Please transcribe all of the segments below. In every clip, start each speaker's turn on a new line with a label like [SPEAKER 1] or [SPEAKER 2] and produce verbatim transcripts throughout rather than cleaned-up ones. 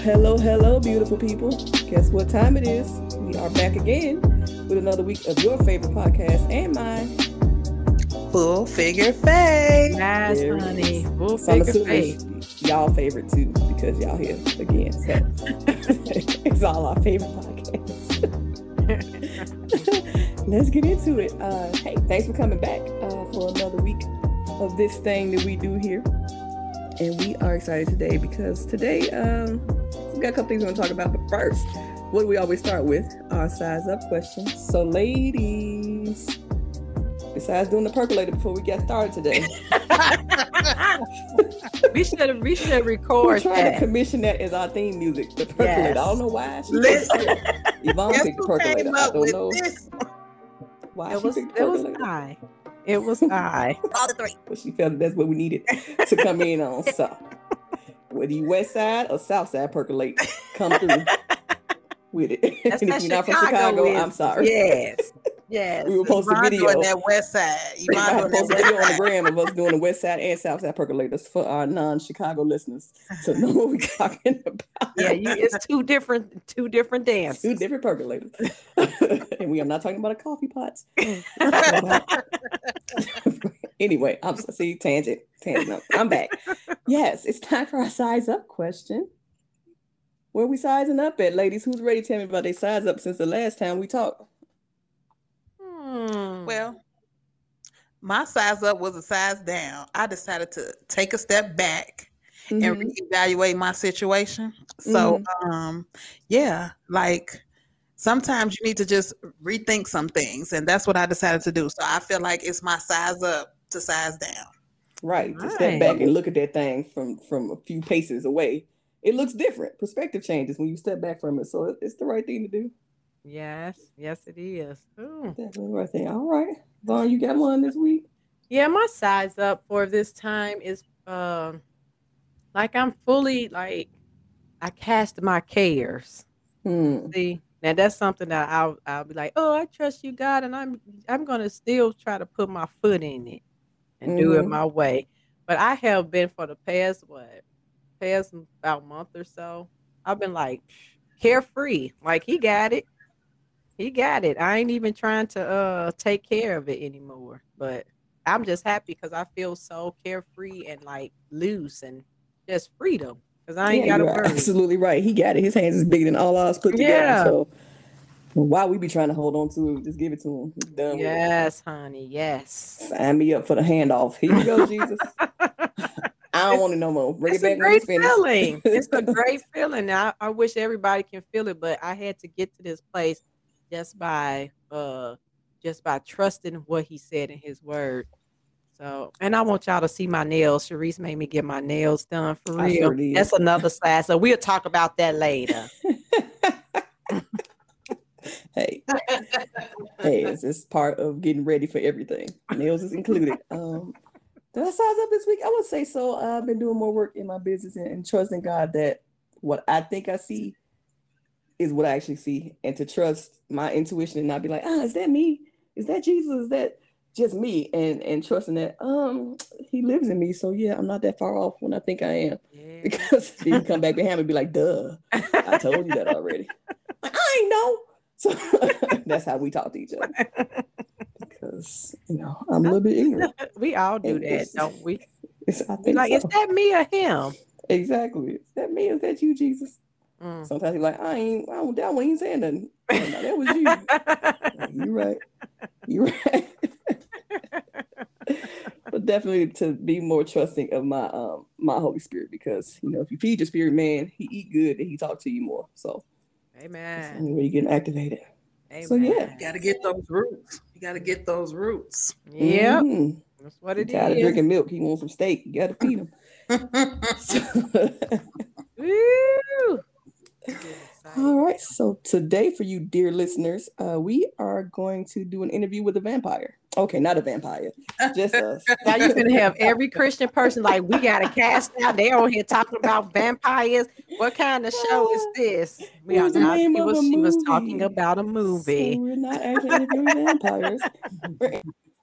[SPEAKER 1] hello, hello, beautiful people. Guess what time it is? We are back again with another week of your favorite podcast and mine.
[SPEAKER 2] Full Figure Faith.
[SPEAKER 3] Yes,
[SPEAKER 1] There it
[SPEAKER 3] honey.
[SPEAKER 1] is.
[SPEAKER 3] Full
[SPEAKER 1] So I'm
[SPEAKER 3] Figure
[SPEAKER 1] assuming
[SPEAKER 3] Faith.
[SPEAKER 1] y'all favorite too, because y'all here again. So it's all our favorite podcasts. Let's get into it. Uh, hey, thanks for coming back uh, for another week of this thing that we do here. And we are excited today because today um, we've got a couple things we want to talk about. But first, what do we always start with? Our size up question. So, ladies, besides doing the percolator before we get started today,
[SPEAKER 3] we should we should
[SPEAKER 1] we're
[SPEAKER 3] record
[SPEAKER 1] trying
[SPEAKER 3] that.
[SPEAKER 1] to commission that as our theme music. The percolator.
[SPEAKER 3] Yes.
[SPEAKER 1] I don't know why. She
[SPEAKER 2] Listen,
[SPEAKER 1] Yvonne
[SPEAKER 2] guess
[SPEAKER 1] picked the
[SPEAKER 2] who
[SPEAKER 1] percolator.
[SPEAKER 2] came
[SPEAKER 1] I
[SPEAKER 2] up
[SPEAKER 1] don't
[SPEAKER 2] with
[SPEAKER 1] know
[SPEAKER 2] this?
[SPEAKER 1] why
[SPEAKER 3] It
[SPEAKER 1] she
[SPEAKER 3] was
[SPEAKER 1] picked the
[SPEAKER 3] it was
[SPEAKER 1] percolator.
[SPEAKER 3] I. It was I.
[SPEAKER 2] All the three.
[SPEAKER 1] But she felt that's what we needed to come in on. So, whether you west side or south side percolate, come through with it.
[SPEAKER 3] That's
[SPEAKER 1] And
[SPEAKER 3] that
[SPEAKER 1] if you're not from
[SPEAKER 3] Chicago
[SPEAKER 1] Chicago,
[SPEAKER 3] wisdom.
[SPEAKER 1] I'm sorry.
[SPEAKER 3] Yes. Yes.
[SPEAKER 1] We will post a
[SPEAKER 2] Yvonne
[SPEAKER 1] video.
[SPEAKER 2] doing that west side.
[SPEAKER 1] We
[SPEAKER 2] Yvonne
[SPEAKER 1] might
[SPEAKER 2] doing
[SPEAKER 1] post a
[SPEAKER 2] that
[SPEAKER 1] video
[SPEAKER 2] west
[SPEAKER 1] on the
[SPEAKER 2] side.
[SPEAKER 1] gram of us doing the west side and south side percolators for our non-Chicago listeners to know what we're talking about.
[SPEAKER 3] Yeah, you it's two different two different dances.
[SPEAKER 1] Two different percolators. And we are not talking about a coffee pot. Anyway, I'm so see tangent. Tangent. No, I'm back. Yes, it's time for our size up question. Where we sizing up at, ladies? Who's ready to tell me about their size up since the last time we talked?
[SPEAKER 3] Hmm.
[SPEAKER 2] Well, my size up was a size down. I decided to take a step back and
[SPEAKER 1] Mhm.
[SPEAKER 2] reevaluate my situation. So, um, yeah, like sometimes you need to just rethink some things, and that's what I decided to do. So I feel like it's my size up to size down.
[SPEAKER 1] Right. To step
[SPEAKER 3] Right.
[SPEAKER 1] back and look at that thing from from a few paces away. It looks different. Perspective changes when you step back from it. So it- it's the right thing to do.
[SPEAKER 3] Yes, yes it is. Ooh.
[SPEAKER 1] Definitely the right thing. All right. Vaughn, you got one this week?
[SPEAKER 3] Yeah, my size up for this time is um like I'm fully like I cast my cares.
[SPEAKER 1] Hmm.
[SPEAKER 3] See, now that's something that I'll I'll be like, oh, I trust you, God, and I'm I'm gonna still try to put my foot in it and do it
[SPEAKER 1] Mhm.
[SPEAKER 3] my way. But I have been for the past what past about month or so. I've been like carefree. Like he got it. He got it. I ain't even trying to uh take care of it anymore. But I'm just happy because I feel so carefree and like loose and just freedom. Because I ain't
[SPEAKER 1] Yeah,
[SPEAKER 3] gotta
[SPEAKER 1] you're
[SPEAKER 3] worry.
[SPEAKER 1] absolutely right. He got it. His hands is bigger than all ours put together.
[SPEAKER 3] Yeah.
[SPEAKER 1] So why we be trying to hold on to it? Just give it to him. He's done with it.
[SPEAKER 3] Yes, honey. Yes.
[SPEAKER 1] Sign me up for the handoff. Here you go, Jesus. I don't want it no more. Bring
[SPEAKER 3] It's
[SPEAKER 1] it
[SPEAKER 3] a
[SPEAKER 1] back when
[SPEAKER 3] great
[SPEAKER 1] it's finished.
[SPEAKER 3] feeling. It's a great feeling. I, I wish everybody can feel it, but I had to get to this place just by uh just by trusting what he said in his word. So, and I want y'all to see my nails. Sharice made me get my nails done for
[SPEAKER 1] I
[SPEAKER 3] real.
[SPEAKER 1] sure did.
[SPEAKER 3] That's another side. So we'll talk about that later.
[SPEAKER 1] Hey, hey, it's just part of getting ready for everything. Nails is included. Um, did I size up this week? I would say so. I've been doing more work in my business and, and trusting God that what I think I see is what I actually see, and to trust my intuition and not be like, ah, is that me? Is that Jesus? Is that just me? And and trusting that um he lives in me. So yeah, I'm not that far off when I think I am.
[SPEAKER 3] Yeah.
[SPEAKER 1] Because then you come back behind me and be like, duh, I told you that already. Like, I ain't know. So that's how we talk to each other. Because, you know, I'm a little bit ignorant.
[SPEAKER 3] We all do
[SPEAKER 1] And
[SPEAKER 3] that,
[SPEAKER 1] it's-
[SPEAKER 3] don't we?
[SPEAKER 1] It's, I
[SPEAKER 3] Be
[SPEAKER 1] think
[SPEAKER 3] like,
[SPEAKER 1] so.
[SPEAKER 3] is that me or him?
[SPEAKER 1] Exactly. Is that me? Is that you, Jesus?
[SPEAKER 3] Mm.
[SPEAKER 1] Sometimes you're like, I ain't, I don't, that one ain't saying nothing. Like, no, that was you. Like, you right. You right. But definitely to be more trusting of my um my Holy Spirit, because you know if you feed your spirit, man, he eat good and he talk to you more. So that's the
[SPEAKER 3] Amen.
[SPEAKER 1] only way you're getting activated.
[SPEAKER 3] Amen.
[SPEAKER 1] So yeah,
[SPEAKER 2] You got to get those roots. You got to get those roots.
[SPEAKER 3] Yep.
[SPEAKER 1] Mhm.
[SPEAKER 3] That's what
[SPEAKER 1] He
[SPEAKER 3] it
[SPEAKER 1] tired of
[SPEAKER 3] is.
[SPEAKER 1] drinking milk. He wants some steak. You got to feed him.
[SPEAKER 3] Woo! Getting excited.
[SPEAKER 1] All right. So today, for you dear listeners, uh, we are going to do an interview with a vampire. Okay, not a vampire, just us.
[SPEAKER 3] Now you're gonna have every Christian person like we got a cast out. They on here talking about vampires. What kind of show is this? We
[SPEAKER 1] It
[SPEAKER 3] are
[SPEAKER 1] was the
[SPEAKER 3] not.
[SPEAKER 1] name
[SPEAKER 3] She
[SPEAKER 1] of
[SPEAKER 3] was.
[SPEAKER 1] a
[SPEAKER 3] She was talking
[SPEAKER 1] movie.
[SPEAKER 3] about a
[SPEAKER 1] So
[SPEAKER 3] movie.
[SPEAKER 1] we're not actually interviewing vampires. We're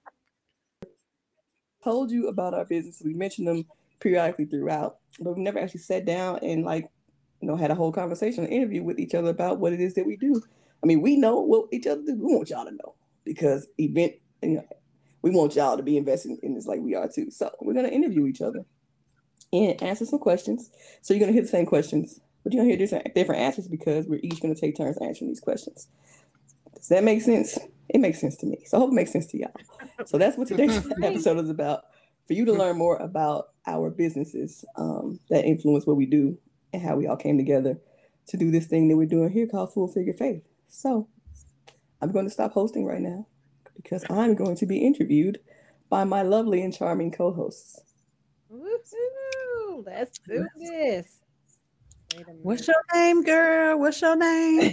[SPEAKER 1] told you about our business. We mentioned them periodically throughout, but we never actually sat down and like you know, had a whole conversation, an interview with each other about what it is that we do. I mean, we know what each other do. We want y'all to know because event, you know, we want y'all to be invested in this like we are too. So we're going to interview each other and answer some questions. So you're going to hear the same questions, but you're going to hear different, different answers because we're each going to take turns answering these questions. Does that make sense? It makes sense to me. So I hope it makes sense to y'all. So that's what today's episode is about, for you to learn more about our businesses um, that influence what we do and how we all came together to do this thing that we're doing here called Full Figure Faith. So I'm going to stop hosting right now because I'm going to be interviewed by my lovely and charming co-hosts.
[SPEAKER 3] Woo-hoo, let's do this.
[SPEAKER 2] What's your name, girl? What's your name?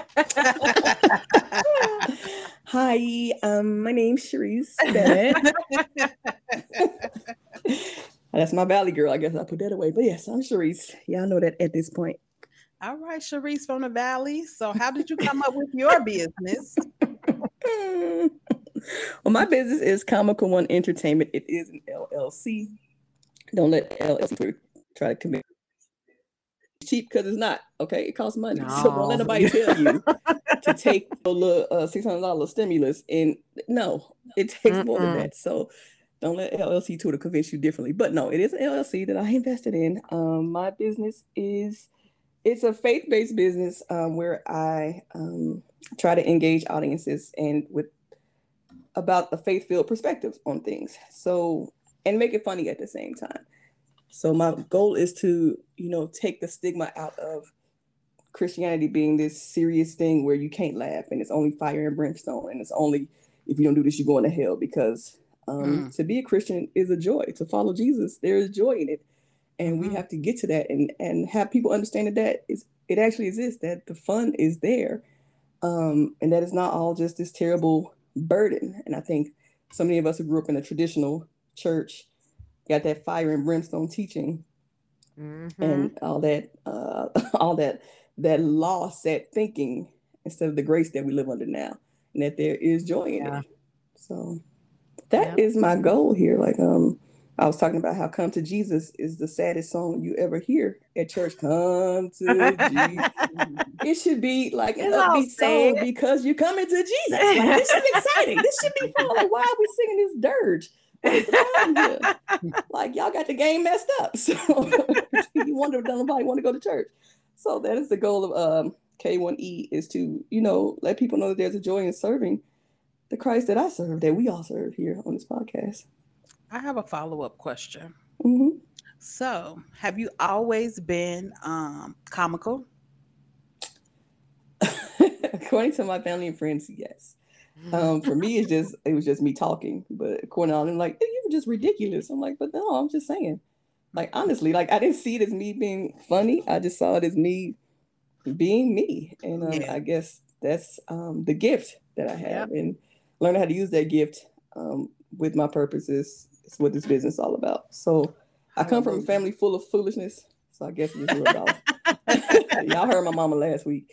[SPEAKER 1] Hi, um, my name's Cherise Bennett. That's my Valley girl. I guess I put that away. But yes, I'm Cherise. Y'all know that at this point.
[SPEAKER 2] All right, Cherise from the Valley. So how did you come up with your business?
[SPEAKER 1] Well, my business is Comical One Entertainment. It is an L L C. Don't let L L C try to commit. Cheap because it's not, okay? It costs money. No. So don't let nobody tell you to take a little uh, six hundred dollars stimulus. And no, it takes Mm-mm. more than that. So don't let L L C Twitter convince you differently. But no, it is an L L C that I invested in. Um, my business is, it's a faith-based business um, where I um, try to engage audiences and with about a faith-filled perspective on things. So, and make it funny at the same time. So my goal is to, you know, take the stigma out of Christianity being this serious thing where you can't laugh and it's only fire and brimstone and it's only if you don't do this, you're going to hell. Because um, mm. to be a Christian is a joy. To follow Jesus, there is joy in it. And mm-hmm. we have to get to that and, and have people understand that, that is, it actually exists, that the fun is there. Um, and that it's not all just this terrible burden. And I think so many of us who grew up in a traditional church got that fire and brimstone teaching mm-hmm. and all that, uh, all that, that law set thinking instead of the grace that we live under now, and that there is joy in yeah. it. So that yeah. is my goal here. Like, um, I was talking about how "Come to Jesus" is the saddest song you ever hear at church. Come to Jesus. It should be like an upbeat song because you're coming to Jesus. Like, this is exciting. This should be fun. Like, why are we singing this dirge? Like, y'all got the game messed up. So you wonder if nobody want to go to church. So that is the goal of um, K one E, is to, you know, let people know that there's a joy in serving the Christ that I serve, that we all serve here on this podcast.
[SPEAKER 2] I have a follow-up question.
[SPEAKER 1] Mm-hmm.
[SPEAKER 2] So have you always been um, comical?
[SPEAKER 1] According to my family and friends, yes. Um, for me, it's just it was just me talking. But according to them, like, you were just ridiculous. I'm like, but no, I'm just saying. Like, honestly, like, I didn't see it as me being funny. I just saw it as me being me. And um, yeah. I guess that's um, the gift that I have. Yeah. And learning how to use that gift um, with my purposes is what this business is all about. So I come from a family full of foolishness. So I guess it's just rubbed off. Y'all heard my mama last week.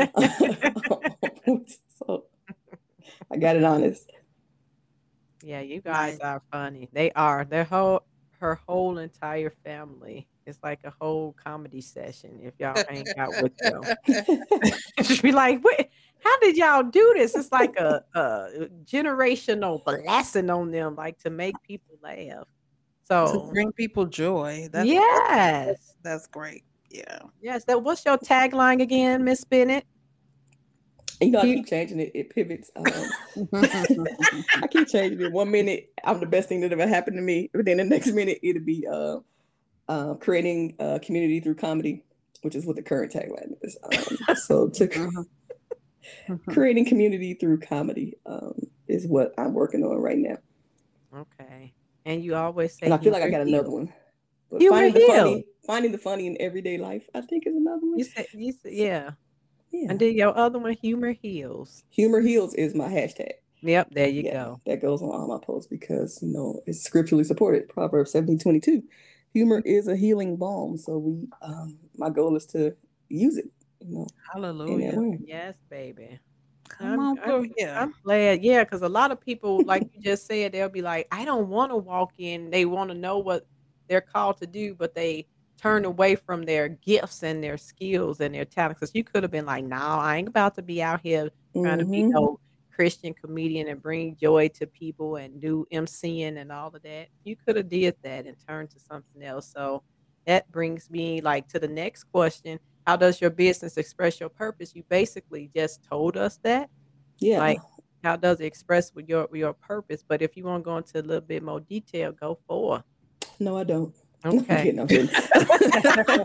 [SPEAKER 1] So I got it honest.
[SPEAKER 3] Yeah, you guys are funny. They are. Their whole her whole entire family. It's like a whole comedy session if y'all hang out with them. She'd be like, "Wait, how did y'all do this?" It's like a, a generational blessing on them, like to make people laugh. So
[SPEAKER 2] to bring people joy. That's,
[SPEAKER 3] yes,
[SPEAKER 2] that's, that's great. Yeah.
[SPEAKER 3] Yes. That. What's your tagline again, Miss Bennett?
[SPEAKER 1] You know, I keep changing it. It pivots. Um, I keep changing it. One minute, I'm the best thing that ever happened to me. But then the next minute, it'll be uh, uh, creating a community through comedy, which is what the current tagline is. Um, so to creating community through comedy um, is what I'm working on right now.
[SPEAKER 3] Okay. And you always say,
[SPEAKER 1] and I feel like I got another one. But
[SPEAKER 3] you
[SPEAKER 1] finding the funny, finding the funny in everyday life, I think, is another one.
[SPEAKER 3] You said, you said, yeah. Yeah. And then your other one, humor heals.
[SPEAKER 1] Humor heals is my hashtag.
[SPEAKER 3] Yep, there you
[SPEAKER 1] yeah,
[SPEAKER 3] go.
[SPEAKER 1] That goes on all my posts because, you know, it's scripturally supported. Proverbs seventeen twenty-two. Humor is a healing balm. So we, um, my goal is to use it. You know,
[SPEAKER 2] hallelujah.
[SPEAKER 3] Yes, baby.
[SPEAKER 2] Come
[SPEAKER 3] I'm,
[SPEAKER 2] on,
[SPEAKER 3] I'm,
[SPEAKER 2] yeah.
[SPEAKER 3] I'm glad. Yeah, because a lot of people, like you just said, they'll be like, I don't want to walk in. They want to know what they're called to do, but they turn away from their gifts and their skills and their talents. Because you could have been like, no, I ain't about to be out here trying to be
[SPEAKER 1] Mm-hmm.
[SPEAKER 3] no Christian comedian and bring joy to people and do emceeing and all of that. You could have did that and turned to something else. So that brings me like to the next question. How does your business express your purpose? You basically just told us that.
[SPEAKER 1] Yeah.
[SPEAKER 3] Like, how does it express with your your purpose? But if you want to go into a little bit more detail, go for.
[SPEAKER 1] No, I don't.
[SPEAKER 3] Okay.
[SPEAKER 1] I'm kidding, I'm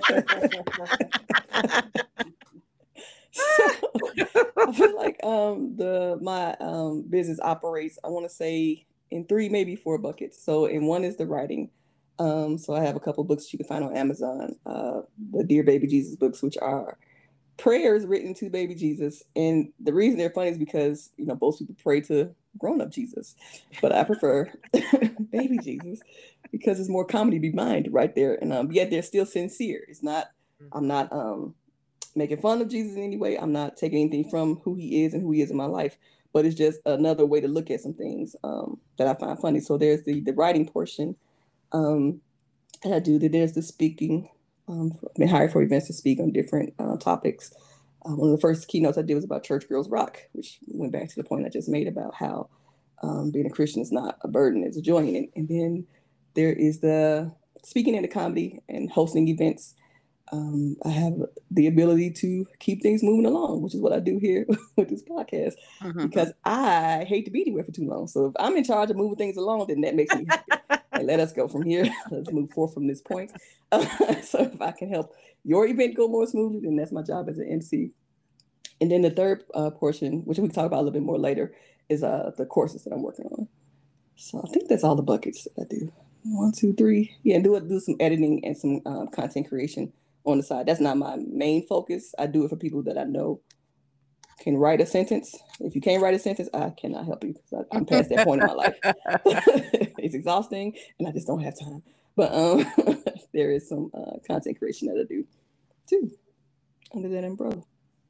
[SPEAKER 1] kidding. So, I feel like um the my um business operates, I want to say, in three, maybe four buckets. So in one is the writing. Um, so I have a couple books you can find on Amazon, uh, the Dear Baby Jesus books, which are prayers written to baby Jesus. And the reason they're funny is because, you know, most people pray to grown-up Jesus, but I prefer baby Jesus because it's more comedy behind right there. And um, yet they're still sincere. It's not, I'm not um making fun of Jesus in any way. I'm not taking anything from who he is and who he is in my life, but it's just another way to look at some things um, that I find funny. So there's the the writing portion. Um, and I do that. There's the speaking. Um, I've been hired for events to speak on different uh, topics. Uh, one of the first keynotes I did was about Church Girls Rock, which went back to the point I just made about how um, being a Christian is not a burden, it's a joy. And, and then there is the speaking into comedy and hosting events. Um, I have the ability to keep things moving along, which is what I do here with this podcast, mm-hmm. because I hate to be anywhere for too long. So if I'm in charge of moving things along, then that makes me happy. And let us go from here. Let's move forward from this point. Uh, so if I can help your event go more smoothly, then that's my job as an M C. And then the third uh, portion, which we can talk about a little bit more later, is uh, the courses that I'm working on. So I think that's all the buckets that I do. One, two, three. Yeah, and do do some editing and some um, content creation on the side. That's not my main focus. I do it for people that I know can write a sentence. If you can't write a sentence, I cannot help you because I'm past that point in my life. It's exhausting and I just don't have time. But um, there is some uh, content creation that I do too under that umbrella.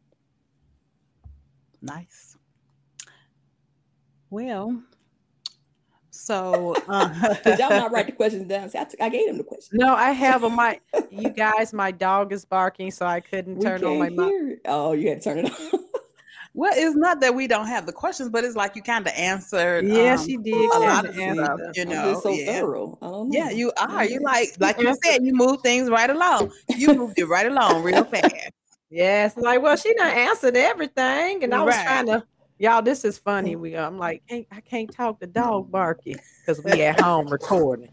[SPEAKER 2] Nice. Well, so uh,
[SPEAKER 1] did y'all not write the questions down? See, I, t- I gave them the questions.
[SPEAKER 3] No, I have them. My you guys, my dog is barking, so I couldn't
[SPEAKER 1] we
[SPEAKER 3] turn on my mic.
[SPEAKER 1] Oh, you had to turn it on.
[SPEAKER 2] Well, it's not that we don't have the questions, but it's like you kind of answered.
[SPEAKER 3] Yeah,
[SPEAKER 2] um,
[SPEAKER 3] she did
[SPEAKER 2] a lot of
[SPEAKER 3] answer.
[SPEAKER 2] stuff. You know,
[SPEAKER 1] I'm just so
[SPEAKER 2] yeah.
[SPEAKER 1] thorough. I don't know.
[SPEAKER 2] Yeah, you are. You like, like you said, you move things right along. You moved it right along real fast.
[SPEAKER 3] Yes, like, well, she done answered everything, and I was
[SPEAKER 2] Right.
[SPEAKER 3] trying to. Y'all, this is funny. We, I'm like, hey, I can't talk to dog barking because we at home recording.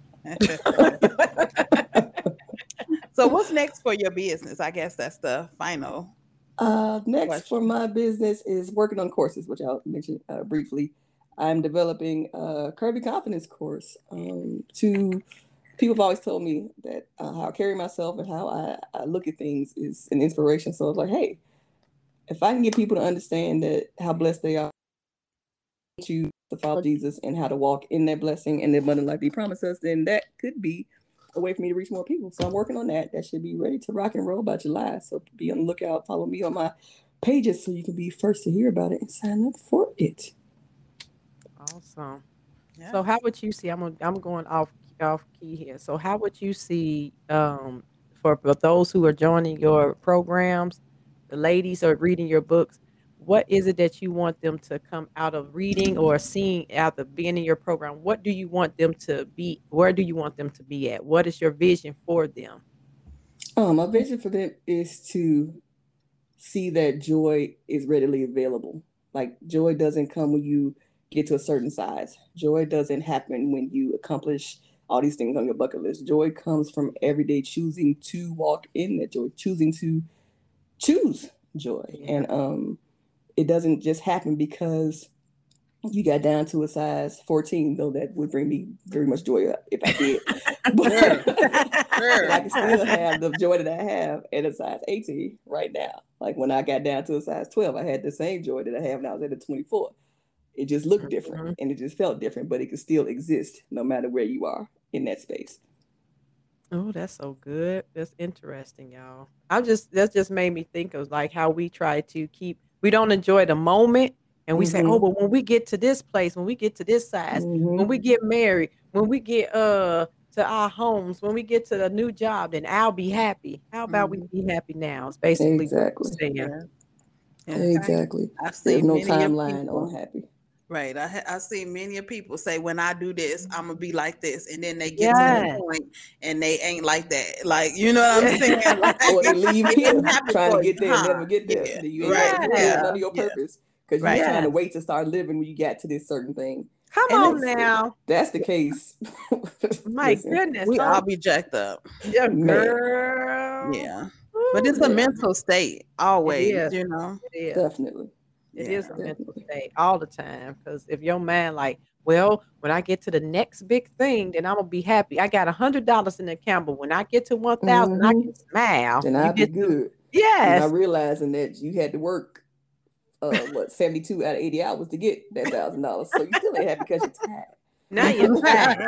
[SPEAKER 2] So, what's next for your business? I guess that's the final.
[SPEAKER 1] Uh, next
[SPEAKER 2] question.
[SPEAKER 1] For my business is working on courses, which I'll mention uh, briefly. I'm developing a Curvy Confidence course. Um, to people have always told me that uh, how I carry myself and how I, I look at things is an inspiration. So I was like, hey, if I can get people to understand that how blessed they are to follow Jesus and how to walk in that blessing and the abundant life he promised us, then that could be a way for me to reach more people. So I'm working on that. That should be ready to rock and roll by July. So be on the lookout. Follow me on my pages so you can be first to hear about it and sign up for it.
[SPEAKER 3] Awesome.
[SPEAKER 2] Yeah.
[SPEAKER 3] So how would you see? I'm gonna, I'm going off off key here. So how would you see um, for, for those who are joining your programs, the ladies are reading your books? What is it that you want them to come out of reading or seeing out of being in your program? What do you want them to be? Where do you want them to be at? What is your vision for them?
[SPEAKER 1] Um, my vision for them is to see that joy is readily available. Like joy doesn't come when you get to a certain size. Joy doesn't happen when you accomplish all these things on your bucket list. Joy comes from every day choosing to walk in that joy, choosing to choose joy.
[SPEAKER 3] Yeah.
[SPEAKER 1] And um, it doesn't just happen because you got down to a size fourteen, though that would bring me very much joy up if I did. But,
[SPEAKER 2] Sure.
[SPEAKER 1] but I can still have the joy that I have at a size eighteen right now. Like when I got down to a size twelve, I had the same joy that I have now at a twenty-four. It just looked different mm-hmm. and it just felt different, but it can still exist no matter where you are in that space.
[SPEAKER 3] Oh, that's so good. That's interesting, y'all. I just that just made me think of like how we try to keep we don't enjoy the moment and we mm-hmm. say, oh, but when we get to this place, when we get to this size, mm-hmm. when we get married, when we get uh to our homes, when we get to the new job, then I'll be happy. How about
[SPEAKER 2] Mhm.
[SPEAKER 3] we be happy now? It's basically
[SPEAKER 1] Exactly.
[SPEAKER 3] what you're saying.
[SPEAKER 2] Yeah. Yeah.
[SPEAKER 1] Exactly.
[SPEAKER 2] I've
[SPEAKER 1] There's
[SPEAKER 2] seen
[SPEAKER 1] no
[SPEAKER 2] many of
[SPEAKER 1] timeline
[SPEAKER 2] people.
[SPEAKER 1] on happy.
[SPEAKER 2] Right. I ha- I see many of people say when I do this, I'm gonna be like this, and then they get
[SPEAKER 3] Yes.
[SPEAKER 2] to that point and they ain't like that. Like, you know what I'm saying? Like,
[SPEAKER 1] Or they leave
[SPEAKER 2] it
[SPEAKER 1] here
[SPEAKER 2] didn't happen
[SPEAKER 1] trying
[SPEAKER 2] for
[SPEAKER 1] to get
[SPEAKER 2] you,
[SPEAKER 1] there and
[SPEAKER 2] huh?
[SPEAKER 1] never get there.
[SPEAKER 2] Yeah.
[SPEAKER 1] Then you ain't
[SPEAKER 2] Right.
[SPEAKER 1] got fulfill
[SPEAKER 3] Yeah.
[SPEAKER 1] none of your
[SPEAKER 2] Yeah.
[SPEAKER 1] purpose because
[SPEAKER 2] Right.
[SPEAKER 1] you're trying to
[SPEAKER 3] Yes.
[SPEAKER 1] wait to start living when you get to this certain thing.
[SPEAKER 3] Come
[SPEAKER 1] And
[SPEAKER 3] on
[SPEAKER 1] it's-
[SPEAKER 3] now.
[SPEAKER 1] That's the case.
[SPEAKER 3] My
[SPEAKER 1] Listen,
[SPEAKER 3] goodness.
[SPEAKER 2] We
[SPEAKER 3] huh?
[SPEAKER 2] all be jacked up.
[SPEAKER 3] Yeah,
[SPEAKER 1] Man.
[SPEAKER 3] girl.
[SPEAKER 2] Yeah.
[SPEAKER 3] Ooh,
[SPEAKER 2] But it's a
[SPEAKER 1] Yeah.
[SPEAKER 2] mental state always,
[SPEAKER 3] is.
[SPEAKER 2] you know.
[SPEAKER 3] It is.
[SPEAKER 1] Definitely.
[SPEAKER 3] It
[SPEAKER 2] Yeah.
[SPEAKER 3] is a mental
[SPEAKER 1] Definitely.
[SPEAKER 3] state all the time. Because if your man like, well, when I get to the next big thing, then I'm gonna be happy. I got a hundred dollars in the account, but when I get to one thousand, I
[SPEAKER 1] Mhm.
[SPEAKER 3] can smile.
[SPEAKER 1] Then
[SPEAKER 3] You
[SPEAKER 1] I'll be
[SPEAKER 3] get to-
[SPEAKER 1] good.
[SPEAKER 3] yes.
[SPEAKER 1] Not realizing that you had to work uh what seventy-two out of eighty hours to get that thousand dollars. So you still ain't happy because you're tired.
[SPEAKER 3] Now you're tired.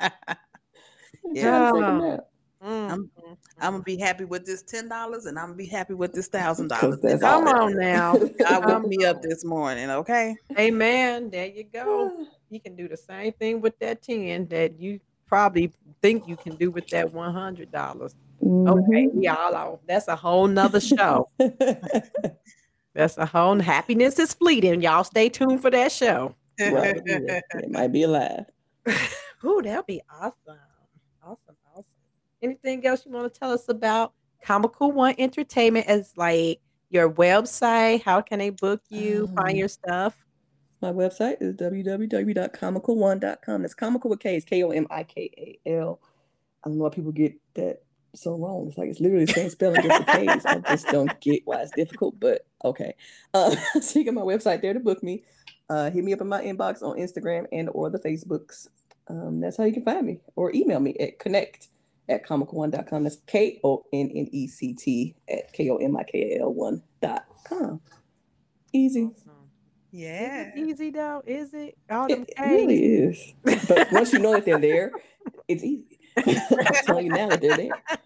[SPEAKER 1] You're
[SPEAKER 2] Yeah.
[SPEAKER 1] trying to take a
[SPEAKER 3] Oh.
[SPEAKER 1] nap.
[SPEAKER 3] Mm,
[SPEAKER 2] I'm-
[SPEAKER 3] mm,
[SPEAKER 2] I'm
[SPEAKER 3] mm.
[SPEAKER 2] gonna be happy with this ten dollars, and I'm gonna be happy with this thousand dollars.
[SPEAKER 1] Because that's
[SPEAKER 3] Come
[SPEAKER 1] all.
[SPEAKER 3] on now.
[SPEAKER 2] God woke
[SPEAKER 3] Come
[SPEAKER 2] me up
[SPEAKER 3] on.
[SPEAKER 2] this morning. Okay.
[SPEAKER 3] Amen. There you go. You can do the same thing with that ten that you probably think you can do with that one hundred dollars. Okay,
[SPEAKER 1] Mhm.
[SPEAKER 3] we all off. That's a whole nother show. That's a whole happiness is fleeting. Y'all stay tuned for that show.
[SPEAKER 1] Right. It might be alive.
[SPEAKER 3] Ooh, that'll be awesome. Awesome, awesome. Anything else you want to tell us about Comical One Entertainment as like your website? How can they book you,
[SPEAKER 1] Um,
[SPEAKER 3] find your stuff?
[SPEAKER 1] My website is w w w dot comical one dot com. It's comical with K. It's K O M I K A L. I don't know why people get that so wrong. It's like it's literally the same spelling, just the K's. I just don't get why it's difficult, but okay. Uh, so you got my website there to book me. Uh, hit me up in my inbox on Instagram and or the Facebooks. Um, that's how you can find me. Or email me at connect at comical one dot com. That's K O N N E C T at K O M I K A L one dot com. Easy.
[SPEAKER 3] Awesome.
[SPEAKER 2] Yeah.
[SPEAKER 3] Is it easy though? Is it? All them
[SPEAKER 1] It
[SPEAKER 3] K's?
[SPEAKER 1] really is. But once you know that they're there, it's easy. I'm telling you now that they're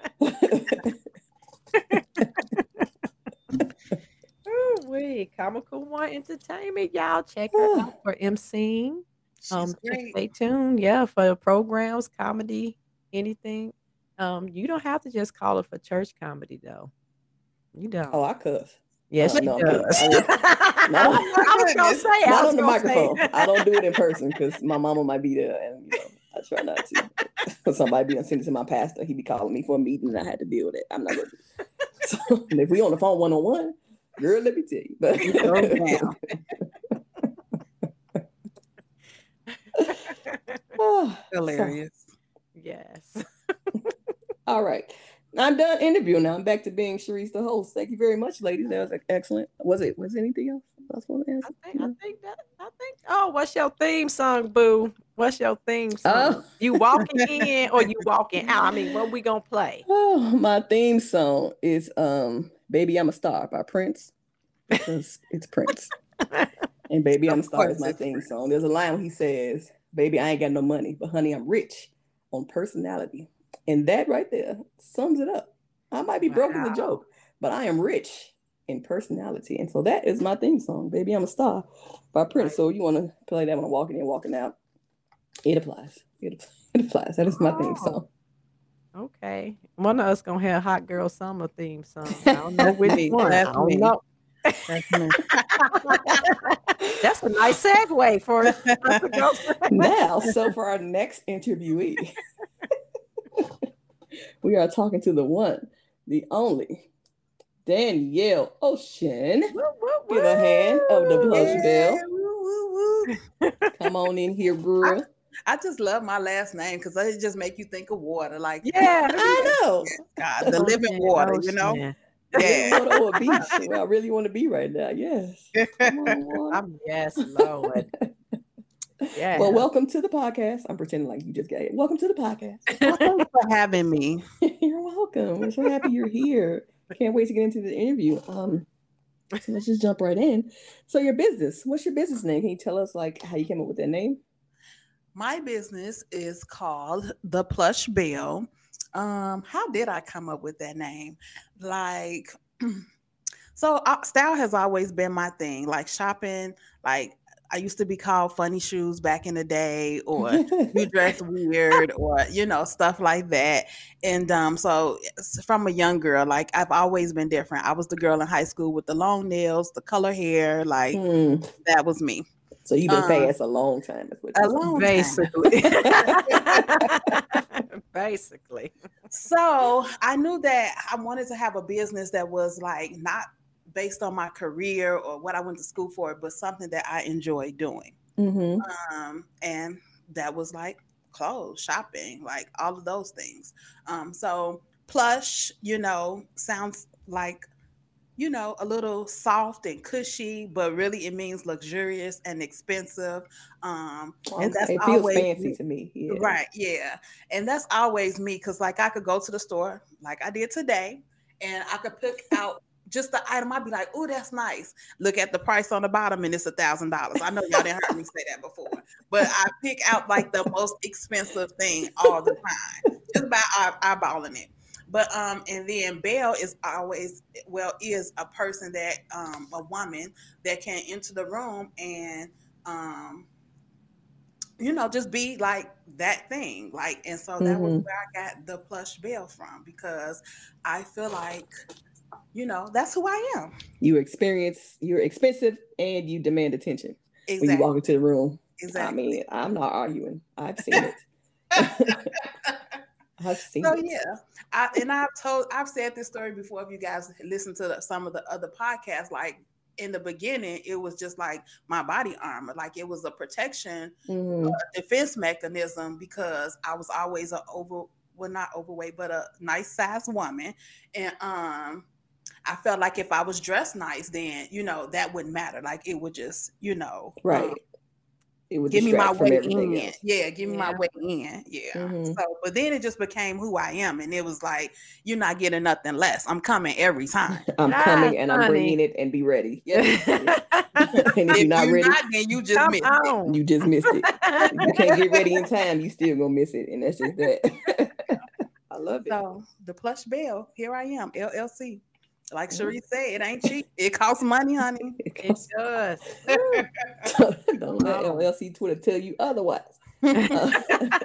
[SPEAKER 1] there.
[SPEAKER 3] Ooh, wee. Comical One Entertainment. Y'all check her out for emceeing.
[SPEAKER 2] She's
[SPEAKER 3] Um, just
[SPEAKER 2] great.
[SPEAKER 3] stay tuned. Yeah, for programs, comedy, anything. Um, you don't have to just call it for church comedy though. You don't.
[SPEAKER 1] Oh, I cuss.
[SPEAKER 3] Yes,
[SPEAKER 1] Uh,
[SPEAKER 3] she
[SPEAKER 1] no, I'm kidding.
[SPEAKER 3] does.
[SPEAKER 1] I won't- Not on-
[SPEAKER 3] I was gonna say, I
[SPEAKER 1] Not
[SPEAKER 3] was
[SPEAKER 1] on the
[SPEAKER 3] gonna say-
[SPEAKER 1] microphone. I don't do it in person because my mama might be there, and you know I try not to. Because somebody be sending it to my pastor, he be calling me for a meeting, and I had to deal with it. I'm not gonna do it. So and if we on the phone one on one, girl, let me tell you. But
[SPEAKER 2] It goes down.
[SPEAKER 1] Oh, so,
[SPEAKER 2] Hilarious.
[SPEAKER 3] Yes.
[SPEAKER 1] all right. I'm done interviewing now. I'm back to being Sharice, the host. Thank you very much, ladies. That was excellent. Was it? Was there anything else I was going to
[SPEAKER 3] I
[SPEAKER 1] answer?
[SPEAKER 3] think I think that I think oh, what's your theme song, boo? What's your theme song?
[SPEAKER 1] Oh.
[SPEAKER 3] You walking in or you walking out? I mean, what we gonna play?
[SPEAKER 1] Oh, my theme song is um "Baby I'm a Star" by Prince because it's Prince. And "Baby I'm a
[SPEAKER 2] Of
[SPEAKER 1] Star"
[SPEAKER 2] course
[SPEAKER 1] is my
[SPEAKER 2] it's
[SPEAKER 1] theme
[SPEAKER 2] Prince.
[SPEAKER 1] song. There's a line where he says, "Baby, I ain't got no money, but honey, I'm rich on personality." And that right there sums it up. I might be broke as a
[SPEAKER 3] Wow.
[SPEAKER 1] joke, but I am rich in personality. And so that is my theme song, "Baby I'm a Star" by Prince.
[SPEAKER 3] Right.
[SPEAKER 1] So you want to play that when I'm walking in, walking out. It applies. It, it applies. That is my theme
[SPEAKER 3] Oh.
[SPEAKER 1] song.
[SPEAKER 3] Okay. One of us gonna have a Hot Girl Summer theme song. I don't know which
[SPEAKER 2] me.
[SPEAKER 3] one. I
[SPEAKER 2] That's
[SPEAKER 3] don't
[SPEAKER 2] me.
[SPEAKER 3] know.
[SPEAKER 2] That's me.
[SPEAKER 3] That's a nice segue for us to go.
[SPEAKER 1] Now, so for our next interviewee, we are talking to the one, the only, Danielle Ocean.
[SPEAKER 3] Woo, woo,
[SPEAKER 1] Give a hand of the
[SPEAKER 3] woo.
[SPEAKER 1] plush
[SPEAKER 2] Yeah,
[SPEAKER 1] bell.
[SPEAKER 2] woo, woo, woo.
[SPEAKER 1] Come on in here, girl.
[SPEAKER 2] I just love my last name because it just make you think of water. Like,
[SPEAKER 3] Yeah.
[SPEAKER 1] I know.
[SPEAKER 2] God, the living water, you know?
[SPEAKER 3] Ocean.
[SPEAKER 2] Yeah.
[SPEAKER 1] Water or a beach, where I really want to be right now. Yes. Come on, water.
[SPEAKER 3] I'm yes, Lord. Yeah.
[SPEAKER 1] Well, welcome to the podcast. I'm pretending like you just got it. Welcome to the podcast.
[SPEAKER 2] Well, thanks for having me.
[SPEAKER 1] You're welcome. We're so happy you're here. Can't wait to get into the interview. Um, so let's just jump right in. So your business, what's your business name? Can you tell us like how you came up with that name?
[SPEAKER 2] My business is called The Plush Bell. Um, how did I come up with that name? Like, so uh, style has always been my thing. Like shopping, like I used to be called funny shoes back in the day, or you dress weird, or, you know, stuff like that. And um, so from a young girl, like I've always been different. I was the girl in high school with the long nails, the color hair, like
[SPEAKER 1] Hmm.
[SPEAKER 2] that was me.
[SPEAKER 1] So you've been
[SPEAKER 2] Um,
[SPEAKER 1] fast a long time. That's what
[SPEAKER 2] a
[SPEAKER 1] you're
[SPEAKER 2] long
[SPEAKER 3] Basically.
[SPEAKER 2] time.
[SPEAKER 3] Basically.
[SPEAKER 2] So I knew that I wanted to have a business that was like not based on my career or what I went to school for, but something that I enjoy doing.
[SPEAKER 1] hmm
[SPEAKER 2] Um, and that was like clothes, shopping, like all of those things. Um, so plush, you know, sounds like, you know, a little soft and cushy, but really it means luxurious and expensive. Um, and that's
[SPEAKER 1] Okay, it feels
[SPEAKER 2] always
[SPEAKER 1] fancy to me. Yeah.
[SPEAKER 2] right, yeah. And that's always me, because like I could go to the store like I did today, and I could pick out just the item. I'd be like, oh, that's nice. Look at the price on the bottom and it's a thousand dollars. I know y'all didn't hear me say that before, but I pick out like the most expensive thing all the time, just by eye- eyeballing it. But um, and then Belle is always, well, is a person that um a woman that can enter the room and um you know, just be like that thing. Like, and so that was
[SPEAKER 1] hmm
[SPEAKER 2] where I got the plush Belle from, because I feel like, you know, that's who I am.
[SPEAKER 1] You experience, you're expensive and you demand attention when you
[SPEAKER 2] Exactly.
[SPEAKER 1] walk into the room. I
[SPEAKER 2] Exactly.
[SPEAKER 1] mean, I'm not arguing. I've seen it. I've seen
[SPEAKER 2] So
[SPEAKER 1] it.
[SPEAKER 2] yeah, I, and I've told, I've said this story before. If you guys listen to the, some of the other podcasts, like in the beginning, it was just like my body armor, like it was a protection,
[SPEAKER 1] hmm
[SPEAKER 2] a defense mechanism, because I was always a over, well, not overweight, but a nice sized woman, and um, I felt like if I was dressed nice, then you know that wouldn't matter. Like it would just, you know, um,
[SPEAKER 1] Right. It would
[SPEAKER 2] give me my
[SPEAKER 1] distract from
[SPEAKER 2] way
[SPEAKER 1] everything
[SPEAKER 2] in.
[SPEAKER 1] else.
[SPEAKER 2] Yeah, give me my
[SPEAKER 3] Yeah.
[SPEAKER 2] way in. Yeah.
[SPEAKER 1] hmm
[SPEAKER 2] So, but then it just became who I am. And it was like, you're not getting nothing less. I'm coming every time.
[SPEAKER 1] I'm
[SPEAKER 3] Ah,
[SPEAKER 1] coming and I'm
[SPEAKER 3] honey.
[SPEAKER 1] bringing it, and be ready. Yes.
[SPEAKER 3] Come
[SPEAKER 1] And if
[SPEAKER 2] If
[SPEAKER 1] you're not
[SPEAKER 2] you're
[SPEAKER 1] ready,
[SPEAKER 2] not, then you just missed it.
[SPEAKER 3] on.
[SPEAKER 1] you just missed it. If you can't get ready in time, you still gonna miss it. And that's just that. I love it.
[SPEAKER 2] So the plush Belle, here I am, L L C. Like
[SPEAKER 1] Mhm.
[SPEAKER 2] Cherie said, it ain't cheap. It costs money, honey.
[SPEAKER 1] It
[SPEAKER 3] It
[SPEAKER 1] costs-
[SPEAKER 3] does.
[SPEAKER 1] Don't let
[SPEAKER 3] Oh.
[SPEAKER 1] L L C Twitter tell you otherwise. Uh,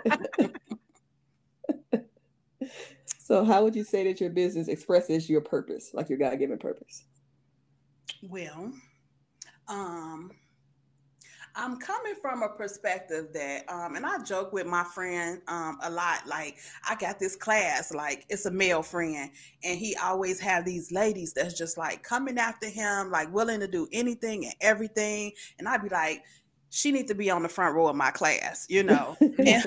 [SPEAKER 1] so how would you say that your business expresses your purpose, like your God-given purpose?
[SPEAKER 2] Well, um, I'm coming from a perspective that, um, and I joke with my friend um, a lot. Like, I got this class, like it's a male friend, and he always have these ladies that's just like coming after him, like willing to do anything and everything. And I'd be like, she needs to be on the front row of my class, you know. And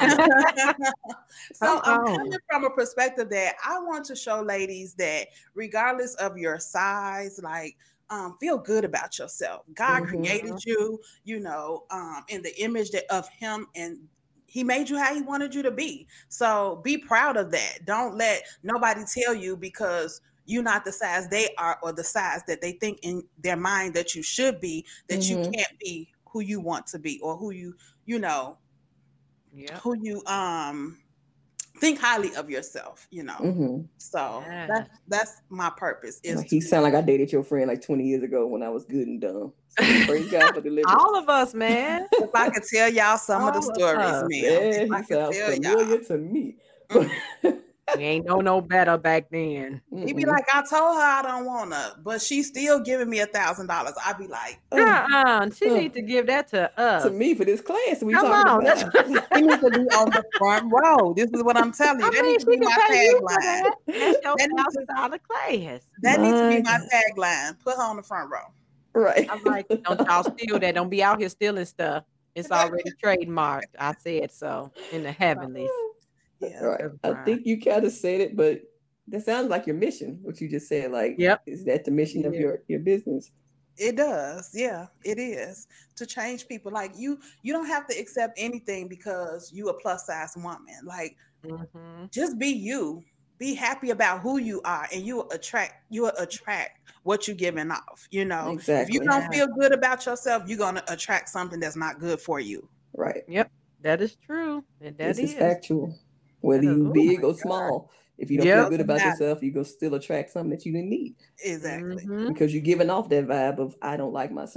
[SPEAKER 2] so
[SPEAKER 3] Come
[SPEAKER 2] I'm
[SPEAKER 3] on.
[SPEAKER 2] coming from a perspective that I want to show ladies that regardless of your size, like um, feel good about yourself. God
[SPEAKER 1] Mhm.
[SPEAKER 2] created you, you know, um, in the image that, of Him, and He made you how He wanted you to be. So be proud of that. Don't let nobody tell you because you're not the size they are or the size that they think in their mind that you should be, that you
[SPEAKER 1] Mhm.
[SPEAKER 2] can't be who you want to be, or who you, you know,
[SPEAKER 3] Yeah.
[SPEAKER 2] who you um think highly of yourself, you know.
[SPEAKER 1] Mhm.
[SPEAKER 2] So
[SPEAKER 3] Yeah.
[SPEAKER 2] that's that's my purpose is
[SPEAKER 1] Well, he
[SPEAKER 2] to,
[SPEAKER 1] sound like I dated your friend like twenty years ago when I was good and dumb. So praise God for deliverance.
[SPEAKER 3] All of us, man.
[SPEAKER 2] if I could tell y'all some of the
[SPEAKER 3] All of
[SPEAKER 2] stories,
[SPEAKER 3] us.
[SPEAKER 2] man.
[SPEAKER 1] Yeah,
[SPEAKER 2] If I
[SPEAKER 1] he
[SPEAKER 2] could
[SPEAKER 1] sounds
[SPEAKER 2] tell
[SPEAKER 1] familiar
[SPEAKER 2] y'all.
[SPEAKER 1] to me.
[SPEAKER 2] Mm.
[SPEAKER 3] We ain't know no better back then.
[SPEAKER 2] He'd be
[SPEAKER 1] Mm-mm.
[SPEAKER 2] like, I told her I don't want to, but she's still giving me a thousand dollars. I'd be like,
[SPEAKER 1] Oh,
[SPEAKER 3] Uh-uh. She
[SPEAKER 1] oh.
[SPEAKER 3] need to give that to us.
[SPEAKER 1] to me for this class we
[SPEAKER 3] Come
[SPEAKER 1] talking
[SPEAKER 3] on. That's,
[SPEAKER 1] about.
[SPEAKER 2] she needs to be on the front row. This is what I'm telling you.
[SPEAKER 3] I
[SPEAKER 2] That
[SPEAKER 3] mean,
[SPEAKER 2] needs to
[SPEAKER 3] she
[SPEAKER 2] be
[SPEAKER 3] can
[SPEAKER 2] my
[SPEAKER 3] pay you for
[SPEAKER 2] tagline.
[SPEAKER 3] that. That's your
[SPEAKER 2] That needs
[SPEAKER 3] thousand
[SPEAKER 2] to,
[SPEAKER 3] dollar class.
[SPEAKER 2] that needs to be
[SPEAKER 1] My
[SPEAKER 2] my tagline. Put her on the front row.
[SPEAKER 1] right.
[SPEAKER 3] I'm like, don't y'all steal that. Don't be out here stealing stuff. It's already trademarked. I said so in the heavenlies.
[SPEAKER 2] Yeah.
[SPEAKER 1] Right.
[SPEAKER 3] That's
[SPEAKER 1] I
[SPEAKER 3] right.
[SPEAKER 1] think you kind of said it, but that sounds like your mission, what you just said. Like,
[SPEAKER 3] Yep.
[SPEAKER 1] is that the mission of
[SPEAKER 3] Yeah.
[SPEAKER 1] your, your business?
[SPEAKER 2] It does. Yeah, it is. To change people. Like you, you don't have to accept anything because you a plus size woman. Like
[SPEAKER 3] Mm-hmm.
[SPEAKER 2] just be you. Be happy about who you are, and you will attract you will attract what you're giving off. You know, if you
[SPEAKER 1] Exactly.
[SPEAKER 2] don't
[SPEAKER 3] Yeah.
[SPEAKER 2] feel good about yourself, you're gonna attract something that's not good for you.
[SPEAKER 1] Right.
[SPEAKER 3] Yep. That is true. And that
[SPEAKER 1] This is
[SPEAKER 3] is.
[SPEAKER 1] factual. Whether
[SPEAKER 3] That is-
[SPEAKER 1] you
[SPEAKER 3] oh
[SPEAKER 1] big
[SPEAKER 3] my
[SPEAKER 1] or
[SPEAKER 3] God.
[SPEAKER 1] small, if you don't feel
[SPEAKER 3] Yep.
[SPEAKER 1] good about
[SPEAKER 2] Doesn't
[SPEAKER 1] yourself, you go still attract something that you didn't need
[SPEAKER 2] Exactly.
[SPEAKER 3] Mhm.
[SPEAKER 1] because you're giving off that vibe of I don't like myself.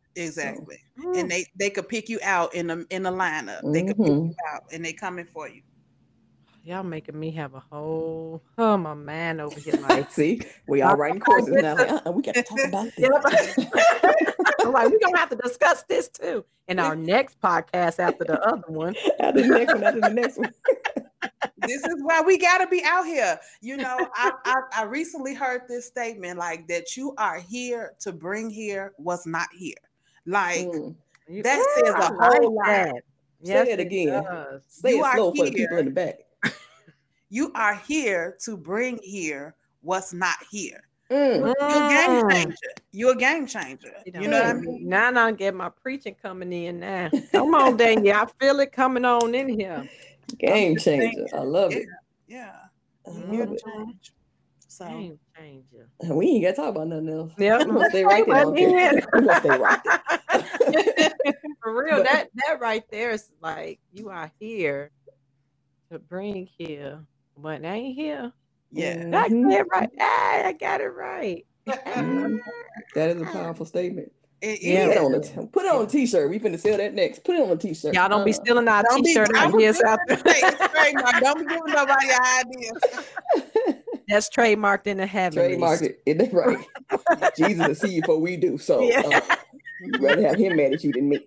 [SPEAKER 2] Exactly.
[SPEAKER 3] So,
[SPEAKER 2] and they they could pick you out in the in the lineup.
[SPEAKER 1] Mm-hmm.
[SPEAKER 2] They could pick you out and they coming for you.
[SPEAKER 3] y'all making me have a whole oh my man over here like
[SPEAKER 1] see, we all writing courses now. Like, uh-uh, we got to talk about this.
[SPEAKER 3] I'm like, we're gonna have to discuss this too in our next podcast after the other one.
[SPEAKER 1] After the next one, after the next one.
[SPEAKER 2] This is why we got to be out here. You know, I, I I recently heard this statement like that you are here to bring here what's not here. Like
[SPEAKER 1] Mm.
[SPEAKER 2] that says
[SPEAKER 3] I
[SPEAKER 2] a
[SPEAKER 3] like
[SPEAKER 2] whole lot.
[SPEAKER 3] that. Yes,
[SPEAKER 1] Say it again.
[SPEAKER 3] does.
[SPEAKER 1] Say
[SPEAKER 2] You
[SPEAKER 1] it
[SPEAKER 2] are
[SPEAKER 1] slow for the
[SPEAKER 2] here.
[SPEAKER 1] people in the back.
[SPEAKER 2] You are here to bring here what's not here.
[SPEAKER 1] Mm.
[SPEAKER 2] You're a game
[SPEAKER 3] Mm.
[SPEAKER 2] changer. You're a game changer.
[SPEAKER 3] You
[SPEAKER 2] You know what I
[SPEAKER 3] don't-
[SPEAKER 2] mean?
[SPEAKER 3] Now, now, get my preaching coming in now. Come on, Daniel. I feel it coming on in here.
[SPEAKER 1] Game
[SPEAKER 2] just
[SPEAKER 1] changer.
[SPEAKER 2] thinking.
[SPEAKER 1] I love it.
[SPEAKER 2] Yeah.
[SPEAKER 1] I
[SPEAKER 2] You're
[SPEAKER 1] love
[SPEAKER 2] a
[SPEAKER 1] it.
[SPEAKER 2] change. So
[SPEAKER 3] Game changer.
[SPEAKER 1] We ain't got to talk about nothing else.
[SPEAKER 3] Yep.
[SPEAKER 1] We gonna stay right there.
[SPEAKER 3] Well,
[SPEAKER 1] Okay.
[SPEAKER 3] then.
[SPEAKER 1] We gonna stay right there.
[SPEAKER 3] For real,
[SPEAKER 1] But-
[SPEAKER 3] that that right there is like you are here to bring here, but I ain't here.
[SPEAKER 2] yeah.
[SPEAKER 3] I
[SPEAKER 1] Mhm.
[SPEAKER 3] said it right. Ah, I got it right.
[SPEAKER 1] Mhm. That is a powerful statement.
[SPEAKER 2] It
[SPEAKER 3] Yeah.
[SPEAKER 1] Put it
[SPEAKER 2] is.
[SPEAKER 1] on a t- put it on a t-shirt. We finna sell that next. Put it on a t-shirt.
[SPEAKER 3] Y'all don't be
[SPEAKER 1] Uh,
[SPEAKER 3] stealing our
[SPEAKER 2] Don't be-
[SPEAKER 3] t-shirt
[SPEAKER 2] I was
[SPEAKER 3] ideas
[SPEAKER 2] just
[SPEAKER 3] out
[SPEAKER 2] gonna
[SPEAKER 3] there.
[SPEAKER 2] say, it's trademark. Don't be giving nobody your ideas.
[SPEAKER 3] That's trademarked in the heavens.
[SPEAKER 1] trademark it. It ain't right. Jesus will see you before we do. So
[SPEAKER 3] Yeah.
[SPEAKER 1] uh, you'd rather have him mad at you than me.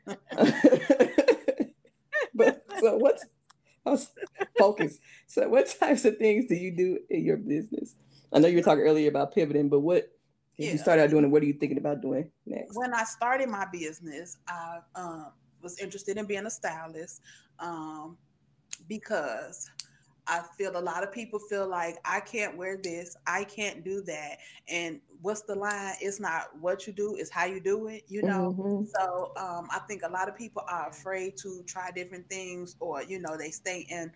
[SPEAKER 1] But so what's let's focus. So what types of things do you do in your business? I know you were talking earlier about pivoting, but what if
[SPEAKER 2] Yeah.
[SPEAKER 1] you started out doing and what are you thinking about doing next?
[SPEAKER 2] When I started my business, I um, was interested in being a stylist um, because I feel a lot of people feel like I can't wear this, I can't do that. And what's the line? It's not what you do, it's how you do it, you know?
[SPEAKER 1] Mhm.
[SPEAKER 2] So um, I think a lot of people are afraid to try different things, or, you know, they stay in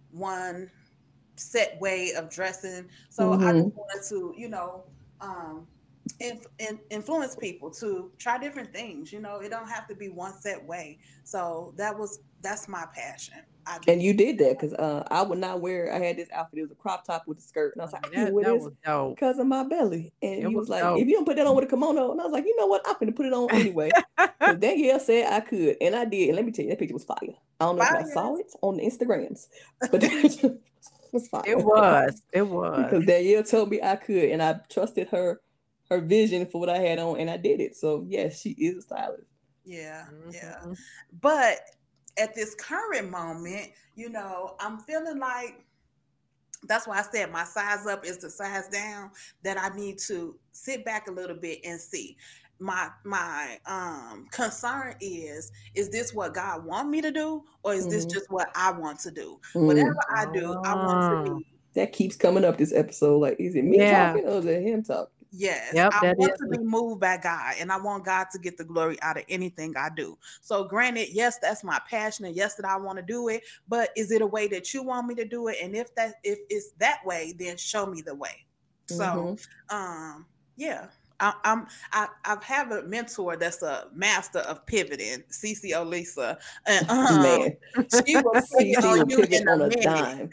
[SPEAKER 2] one set way of dressing. So I
[SPEAKER 1] Mhm.
[SPEAKER 2] just wanted to, you know, um, inf- in, influence people to try different things. You know, it don't have to be one set way. So that was that's my passion. I do.
[SPEAKER 1] And you did that because uh, I would not wear. I had this outfit. It was a crop top with a skirt, and I was like, I can't
[SPEAKER 3] That,
[SPEAKER 1] wear
[SPEAKER 3] that
[SPEAKER 1] this
[SPEAKER 3] was dope.
[SPEAKER 1] because of my belly. And
[SPEAKER 3] It
[SPEAKER 1] he
[SPEAKER 3] was
[SPEAKER 1] was like,
[SPEAKER 3] dope.
[SPEAKER 1] if you don't put that on with a kimono, and I was like, you know what? I'm gonna put it on anyway. Because Danielle said I could, and I did. And let me tell you, that picture was fire. I don't know if
[SPEAKER 2] Fire.
[SPEAKER 1] I saw it on the Instagrams, but that picture was fire.
[SPEAKER 3] It was. It was.
[SPEAKER 1] Because Danielle told me I could, and I trusted her, her vision for what I had on, and I did it. So yes, she is a stylist.
[SPEAKER 2] Yeah, yeah.
[SPEAKER 3] Mhm.
[SPEAKER 2] But at this current moment, you know, I'm feeling like that's why I said my size up is the size down, that I need to sit back a little bit and see. My my um concern is is this what God want me to do, or is this
[SPEAKER 1] Mhm.
[SPEAKER 2] just what I want to do?
[SPEAKER 1] Mm.
[SPEAKER 2] Whatever I do, I want
[SPEAKER 3] Ah.
[SPEAKER 2] to be
[SPEAKER 1] That keeps coming up this episode. Like, is it me
[SPEAKER 3] Yeah.
[SPEAKER 1] talking or is it him talking?
[SPEAKER 2] Yes,
[SPEAKER 3] Yep,
[SPEAKER 2] I
[SPEAKER 3] that
[SPEAKER 2] want
[SPEAKER 3] is
[SPEAKER 2] to be moved by God, and I want God to get the glory out of anything I do. So, granted, yes, that's my passion, and yes, that I want to do it. But is it a way that you want me to do it? And if that if it's that way, then show me the way. So,
[SPEAKER 1] Mhm.
[SPEAKER 2] um, yeah, I, I'm I I've have a mentor that's a master of pivoting, Cece Olisa, and um,
[SPEAKER 1] Man,
[SPEAKER 2] she will pivot
[SPEAKER 1] Cece will
[SPEAKER 2] on you
[SPEAKER 1] pivot
[SPEAKER 2] in a
[SPEAKER 1] on a
[SPEAKER 2] minute.
[SPEAKER 1] dime.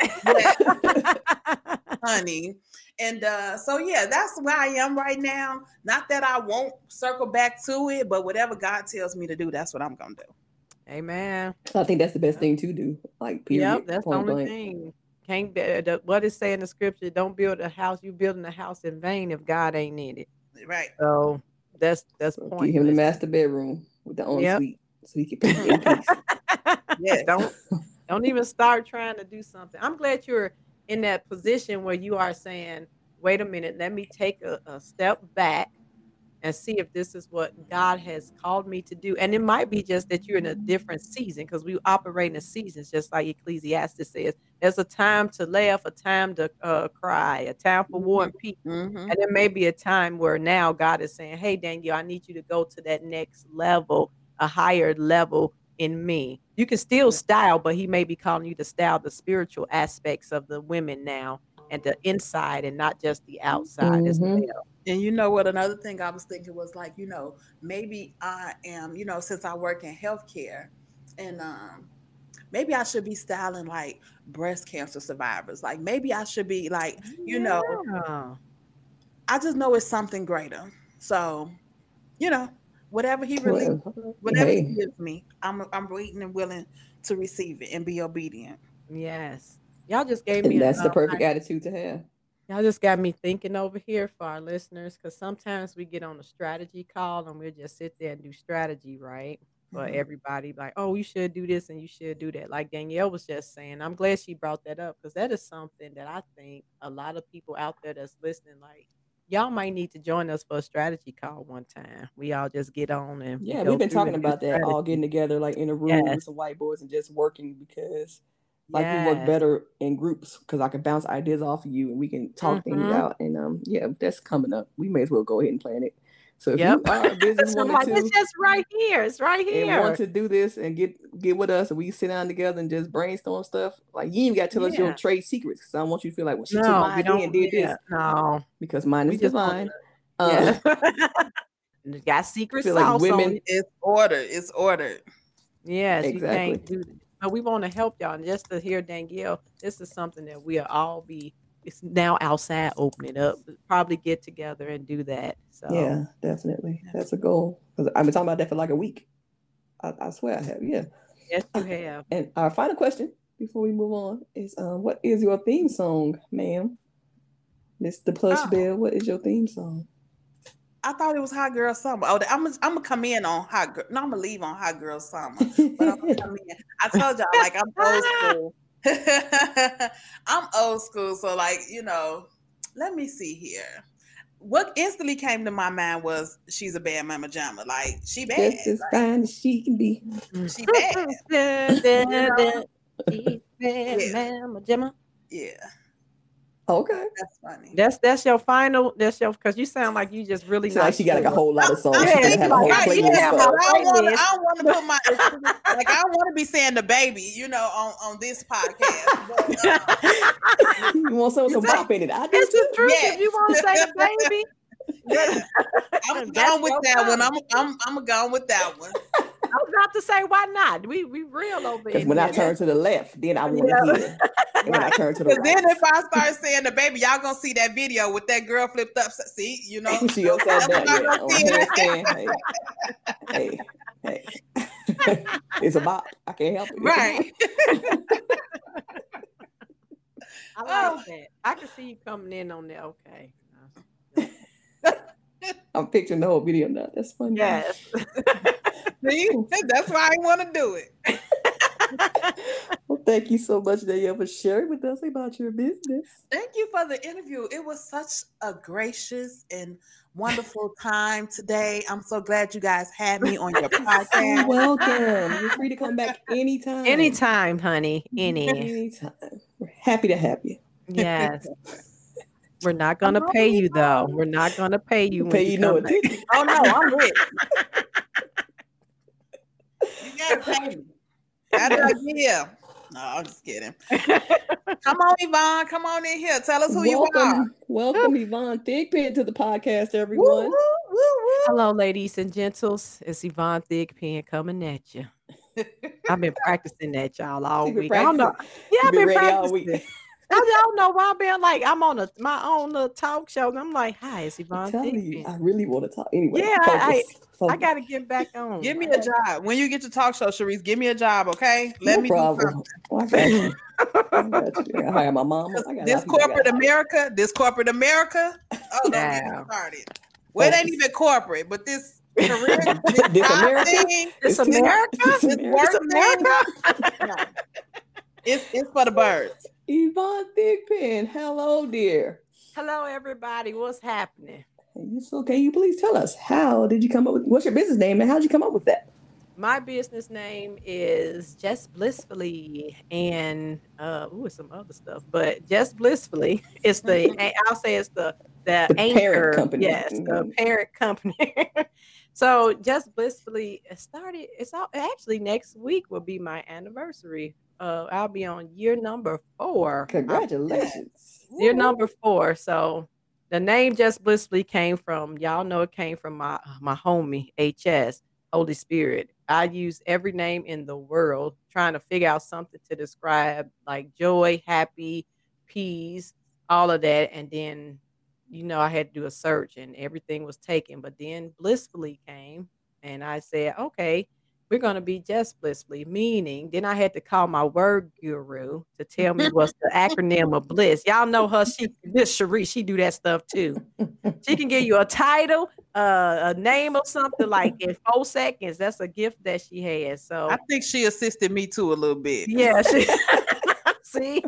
[SPEAKER 2] Yeah, honey. And uh, so yeah, that's where I am right now. Not that I won't circle back to it, but whatever God tells me to do, that's what I'm gonna do.
[SPEAKER 3] Amen.
[SPEAKER 1] I think that's the best thing to do. Like, period.
[SPEAKER 3] Yep, that's the
[SPEAKER 1] point
[SPEAKER 3] only
[SPEAKER 1] blank.
[SPEAKER 3] thing. Can't be, the, what it say in the scripture? Don't build a house. You building a house in vain if God ain't in it.
[SPEAKER 2] Right.
[SPEAKER 3] So that's that's
[SPEAKER 1] So
[SPEAKER 3] pointless.
[SPEAKER 1] give him the master bedroom with the
[SPEAKER 3] Yep.
[SPEAKER 1] ensuite so he can be in peace.
[SPEAKER 2] Yes.
[SPEAKER 3] don't don't even start trying to do something. I'm glad you're in that position where you are saying, wait a minute, let me take a, a step back and see if this is what God has called me to do. And it might be just that you're in a different season, because we operate in seasons, just like Ecclesiastes says. There's a time to laugh, a time to uh, cry, a time for war and peace.
[SPEAKER 2] Mhm.
[SPEAKER 3] And there may be a time where now God is saying, hey, Daniel, I need you to go to that next level, a higher level in me. You can still style, but he may be calling you to style the spiritual aspects of the women now, and the inside and not just the outside as
[SPEAKER 1] Mhm.
[SPEAKER 3] well.
[SPEAKER 2] And you know what? Another thing I was thinking was like, you know, maybe I am, you know, since I work in healthcare, and um, maybe I should be styling like breast cancer survivors. Like maybe I should be like, you know,
[SPEAKER 3] Yeah.
[SPEAKER 2] I just know it's something greater. So, you know, Whatever he releases,
[SPEAKER 1] Well,
[SPEAKER 2] whatever he
[SPEAKER 1] hey,
[SPEAKER 2] gives me, I'm I'm waiting and willing to receive it and be obedient.
[SPEAKER 3] Yes. Y'all just gave me
[SPEAKER 1] and
[SPEAKER 3] a
[SPEAKER 1] that's the
[SPEAKER 3] um,
[SPEAKER 1] perfect attitude to have.
[SPEAKER 3] y'all just got me thinking over here for our listeners because sometimes we get on a strategy call and we'll just sit there and do strategy, right? For
[SPEAKER 2] Mhm.
[SPEAKER 3] everybody, like, oh, you should do this and you should do that. Like Danielle was just saying, I'm glad she brought that up because that is something that I think a lot of people out there that's listening, like, y'all might need to join us for a strategy call one time. We all just get on and we
[SPEAKER 1] Yeah, we've
[SPEAKER 3] go
[SPEAKER 1] been
[SPEAKER 3] through
[SPEAKER 1] talking
[SPEAKER 3] and do
[SPEAKER 1] about that, all
[SPEAKER 3] strategy.
[SPEAKER 1] getting together like in a room with
[SPEAKER 3] Yes,
[SPEAKER 1] some whiteboards and just working because like we work
[SPEAKER 3] yes.
[SPEAKER 1] better in groups because I can bounce ideas off of you and we can talk things
[SPEAKER 3] Mm-hmm.
[SPEAKER 1] out. And um, yeah, that's coming up. We may as well go ahead and plan it. So if
[SPEAKER 3] Yep.
[SPEAKER 1] you are a business
[SPEAKER 3] So I'm
[SPEAKER 1] woman
[SPEAKER 3] like, it's
[SPEAKER 1] too
[SPEAKER 3] just right here. It's right
[SPEAKER 1] and want
[SPEAKER 3] here.
[SPEAKER 1] to do this and get get with us and we sit down together and just brainstorm stuff, like you ain't got to tell us your
[SPEAKER 3] Yeah.
[SPEAKER 1] trade secrets because I don't want you to feel like, well, she took
[SPEAKER 3] No,
[SPEAKER 1] my
[SPEAKER 3] we
[SPEAKER 1] idea
[SPEAKER 3] don't.
[SPEAKER 1] and did
[SPEAKER 3] Yeah.
[SPEAKER 1] this
[SPEAKER 3] No,
[SPEAKER 1] because mine
[SPEAKER 3] we
[SPEAKER 1] is
[SPEAKER 3] just want to.
[SPEAKER 1] divine. Uh,
[SPEAKER 3] Yeah. And it got secret
[SPEAKER 1] feel like
[SPEAKER 3] sauce on
[SPEAKER 1] women
[SPEAKER 3] it.
[SPEAKER 2] It's ordered. It's ordered.
[SPEAKER 3] Yes, you
[SPEAKER 1] exactly.
[SPEAKER 3] can't do that. But we want to help y'all. And just to hear Danielle, this is something that we'll all be, it's now outside, open it up, probably get together and do that. So,
[SPEAKER 1] Yeah, definitely.
[SPEAKER 2] Yeah.
[SPEAKER 1] That's a goal. Because I've been talking about that for like a week. I, I swear I have. Yeah.
[SPEAKER 3] yes, you
[SPEAKER 1] Uh,
[SPEAKER 3] have.
[SPEAKER 1] and our final question before we move on is um, what is your theme song, ma'am? Miss the Plush
[SPEAKER 2] Oh,
[SPEAKER 1] Bell, what is your theme song?
[SPEAKER 2] I thought it was Hot Girl Summer. Oh, I'm gonna I'm gonna come in on Hot Girl. No, I'm gonna leave on Hot Girl Summer, but I'm gonna come in. I told y'all like I'm old school. I'm old school, so like you know, let me see here. What instantly came to my mind was she's a bad mama jamma. Like she bad,
[SPEAKER 1] Just as
[SPEAKER 2] like
[SPEAKER 1] fine as she can be.
[SPEAKER 2] she bad.
[SPEAKER 3] Dun,
[SPEAKER 2] You
[SPEAKER 3] dun,
[SPEAKER 2] know?
[SPEAKER 3] dun. She's bad,
[SPEAKER 2] Yeah,
[SPEAKER 3] mama Gemma.
[SPEAKER 2] yeah.
[SPEAKER 1] Okay.
[SPEAKER 2] That's funny.
[SPEAKER 3] That's that's your final. That's your because you sound like you just really
[SPEAKER 1] So like
[SPEAKER 3] not
[SPEAKER 1] she got like a
[SPEAKER 3] sure.
[SPEAKER 1] whole lot
[SPEAKER 2] I'm,
[SPEAKER 1] of songs.
[SPEAKER 2] I'm
[SPEAKER 1] She
[SPEAKER 3] Yeah,
[SPEAKER 1] gotta
[SPEAKER 3] you
[SPEAKER 2] thinking
[SPEAKER 1] have a
[SPEAKER 3] like
[SPEAKER 1] whole
[SPEAKER 3] I
[SPEAKER 2] right,
[SPEAKER 3] need to
[SPEAKER 1] playlist
[SPEAKER 2] yeah,
[SPEAKER 3] have
[SPEAKER 2] because
[SPEAKER 3] my
[SPEAKER 1] of.
[SPEAKER 2] I don't want to.
[SPEAKER 3] playlist.
[SPEAKER 2] I don't want to put my like I don't want to be saying the baby, you know, on on this podcast. But um,
[SPEAKER 1] You want some with
[SPEAKER 2] you
[SPEAKER 1] some
[SPEAKER 2] take
[SPEAKER 1] bop in it? I do
[SPEAKER 3] It's the
[SPEAKER 1] too.
[SPEAKER 3] truth. If you
[SPEAKER 2] yes,
[SPEAKER 3] want to say the baby,
[SPEAKER 2] yeah. I'm
[SPEAKER 3] that's
[SPEAKER 2] going with
[SPEAKER 3] your
[SPEAKER 2] that one.
[SPEAKER 3] song.
[SPEAKER 2] I'm I'm I'm going with that one.
[SPEAKER 3] I was about to say, why not? We we real over
[SPEAKER 1] Because
[SPEAKER 3] in
[SPEAKER 1] when I
[SPEAKER 3] here.
[SPEAKER 2] Yeah,
[SPEAKER 1] turn
[SPEAKER 3] That's
[SPEAKER 1] to the left, then I want to
[SPEAKER 3] yeah.
[SPEAKER 1] hear. And when I
[SPEAKER 2] right.
[SPEAKER 1] turn to the
[SPEAKER 2] Because then
[SPEAKER 1] right,
[SPEAKER 2] if I start saying the baby, y'all gonna see that video with that girl flipped up. See, you know,
[SPEAKER 1] she upside
[SPEAKER 2] tell them
[SPEAKER 1] down,
[SPEAKER 2] y'all
[SPEAKER 1] yeah,
[SPEAKER 2] gonna
[SPEAKER 1] on a
[SPEAKER 2] see it.
[SPEAKER 1] handstand. Hey, hey, hey. It's a bop. I can't help it. It's a bop.
[SPEAKER 2] Right.
[SPEAKER 3] I like
[SPEAKER 2] Oh.
[SPEAKER 3] that. I can see you coming in on that. Okay.
[SPEAKER 1] I'm picturing the whole video now. That's funny.
[SPEAKER 3] Yes.
[SPEAKER 2] See, that's why I want to do it.
[SPEAKER 1] Well, thank you so much, Danielle, for sharing with us about your business.
[SPEAKER 2] Thank you for the interview. It was such a gracious and wonderful time today. I'm so glad you guys had me on your
[SPEAKER 1] You're so
[SPEAKER 2] podcast.
[SPEAKER 1] welcome. You're free to come back anytime.
[SPEAKER 3] Anytime, honey. Any.
[SPEAKER 1] Anytime. We're happy to have you.
[SPEAKER 3] Yes. We're not
[SPEAKER 2] Come
[SPEAKER 3] gonna
[SPEAKER 2] on,
[SPEAKER 3] pay you though.
[SPEAKER 2] Yvonne.
[SPEAKER 3] We're not gonna pay you
[SPEAKER 1] We'll
[SPEAKER 3] when
[SPEAKER 1] pay
[SPEAKER 3] you
[SPEAKER 1] you no
[SPEAKER 3] come back.
[SPEAKER 1] attention.
[SPEAKER 2] Oh no, I'm with you. You gotta pay me. How did I get here? No, I'm just kidding. Come on, Yvonne. Come on in here. Tell us who you are.
[SPEAKER 1] Welcome, welcome, Yvonne Thigpen to the podcast,
[SPEAKER 2] Woo,
[SPEAKER 1] everyone.
[SPEAKER 2] woo, woo, woo.
[SPEAKER 3] Hello, ladies and gentles. It's Yvonne Thigpen coming at you. I've been practicing that, y'all, all
[SPEAKER 1] You've been
[SPEAKER 3] week. I don't know.
[SPEAKER 1] practicing.
[SPEAKER 3] Yeah,
[SPEAKER 1] You've
[SPEAKER 3] I've
[SPEAKER 1] been
[SPEAKER 3] been
[SPEAKER 1] ready all week.
[SPEAKER 3] practicing. I don't know why I've been like I'm on a my own little talk show, and I'm like, "Hi, it's
[SPEAKER 1] I'm
[SPEAKER 3] Yvonne
[SPEAKER 1] telling you,
[SPEAKER 3] Thigpen."
[SPEAKER 1] I really want to talk. Anyway,
[SPEAKER 3] Yeah, I,
[SPEAKER 1] focus.
[SPEAKER 3] I
[SPEAKER 1] focus.
[SPEAKER 3] I gotta get back on.
[SPEAKER 2] Give me
[SPEAKER 3] I
[SPEAKER 2] a job. When you get your talk show, Sharice, give me a job, okay? Let
[SPEAKER 1] No
[SPEAKER 2] me
[SPEAKER 1] problem. I got you. I got you. I hire my mama. I got a lot
[SPEAKER 2] This
[SPEAKER 1] of people I
[SPEAKER 2] corporate
[SPEAKER 1] gotta hire.
[SPEAKER 2] America, this corporate America. Oh, don't get me
[SPEAKER 3] Wow.
[SPEAKER 2] started. Well, it ain't
[SPEAKER 1] Focus.
[SPEAKER 2] even corporate, but this career, this
[SPEAKER 1] This
[SPEAKER 2] job
[SPEAKER 1] America?
[SPEAKER 2] thing,
[SPEAKER 3] It's
[SPEAKER 1] too-
[SPEAKER 3] America.
[SPEAKER 1] This
[SPEAKER 2] this
[SPEAKER 1] America.
[SPEAKER 2] work
[SPEAKER 3] It's
[SPEAKER 2] thing,
[SPEAKER 3] America.
[SPEAKER 2] no. It's it's for the birds.
[SPEAKER 1] Yvonne Thigpen, hello, dear.
[SPEAKER 3] Hello, everybody. What's happening?
[SPEAKER 1] So can you please tell us how did you come up with what's your business name and how did you come up with that?
[SPEAKER 3] My business name is Just Blissfully, and uh, ooh, some other stuff, but Just Blissfully. It's the I'll say it's the the,
[SPEAKER 1] The
[SPEAKER 3] anchor,
[SPEAKER 1] parent company.
[SPEAKER 3] yes, the
[SPEAKER 1] Mhm.
[SPEAKER 3] parent company. So Just Blissfully started. It's all, actually next week will be my anniversary. Uh, I'll be on year number four.
[SPEAKER 1] Congratulations.
[SPEAKER 3] Year number four. So the name Just Blissfully came from, y'all know it came from my my homie H S, Holy Spirit. I use every name in the world trying to figure out something to describe like joy, happy, peace, all of that. And then, you know, I had to do a search and everything was taken. But then blissfully came. And I said, okay, we're going to be just blissfully, meaning then I had to call my word guru to tell me what's the acronym of bliss. Y'all know her. She, Miss Cherie, she do that stuff too. She can give you a title, uh, a name of something like in four seconds. That's a gift that she has. So
[SPEAKER 2] I think she assisted me too a little bit.
[SPEAKER 3] Yeah. She, see,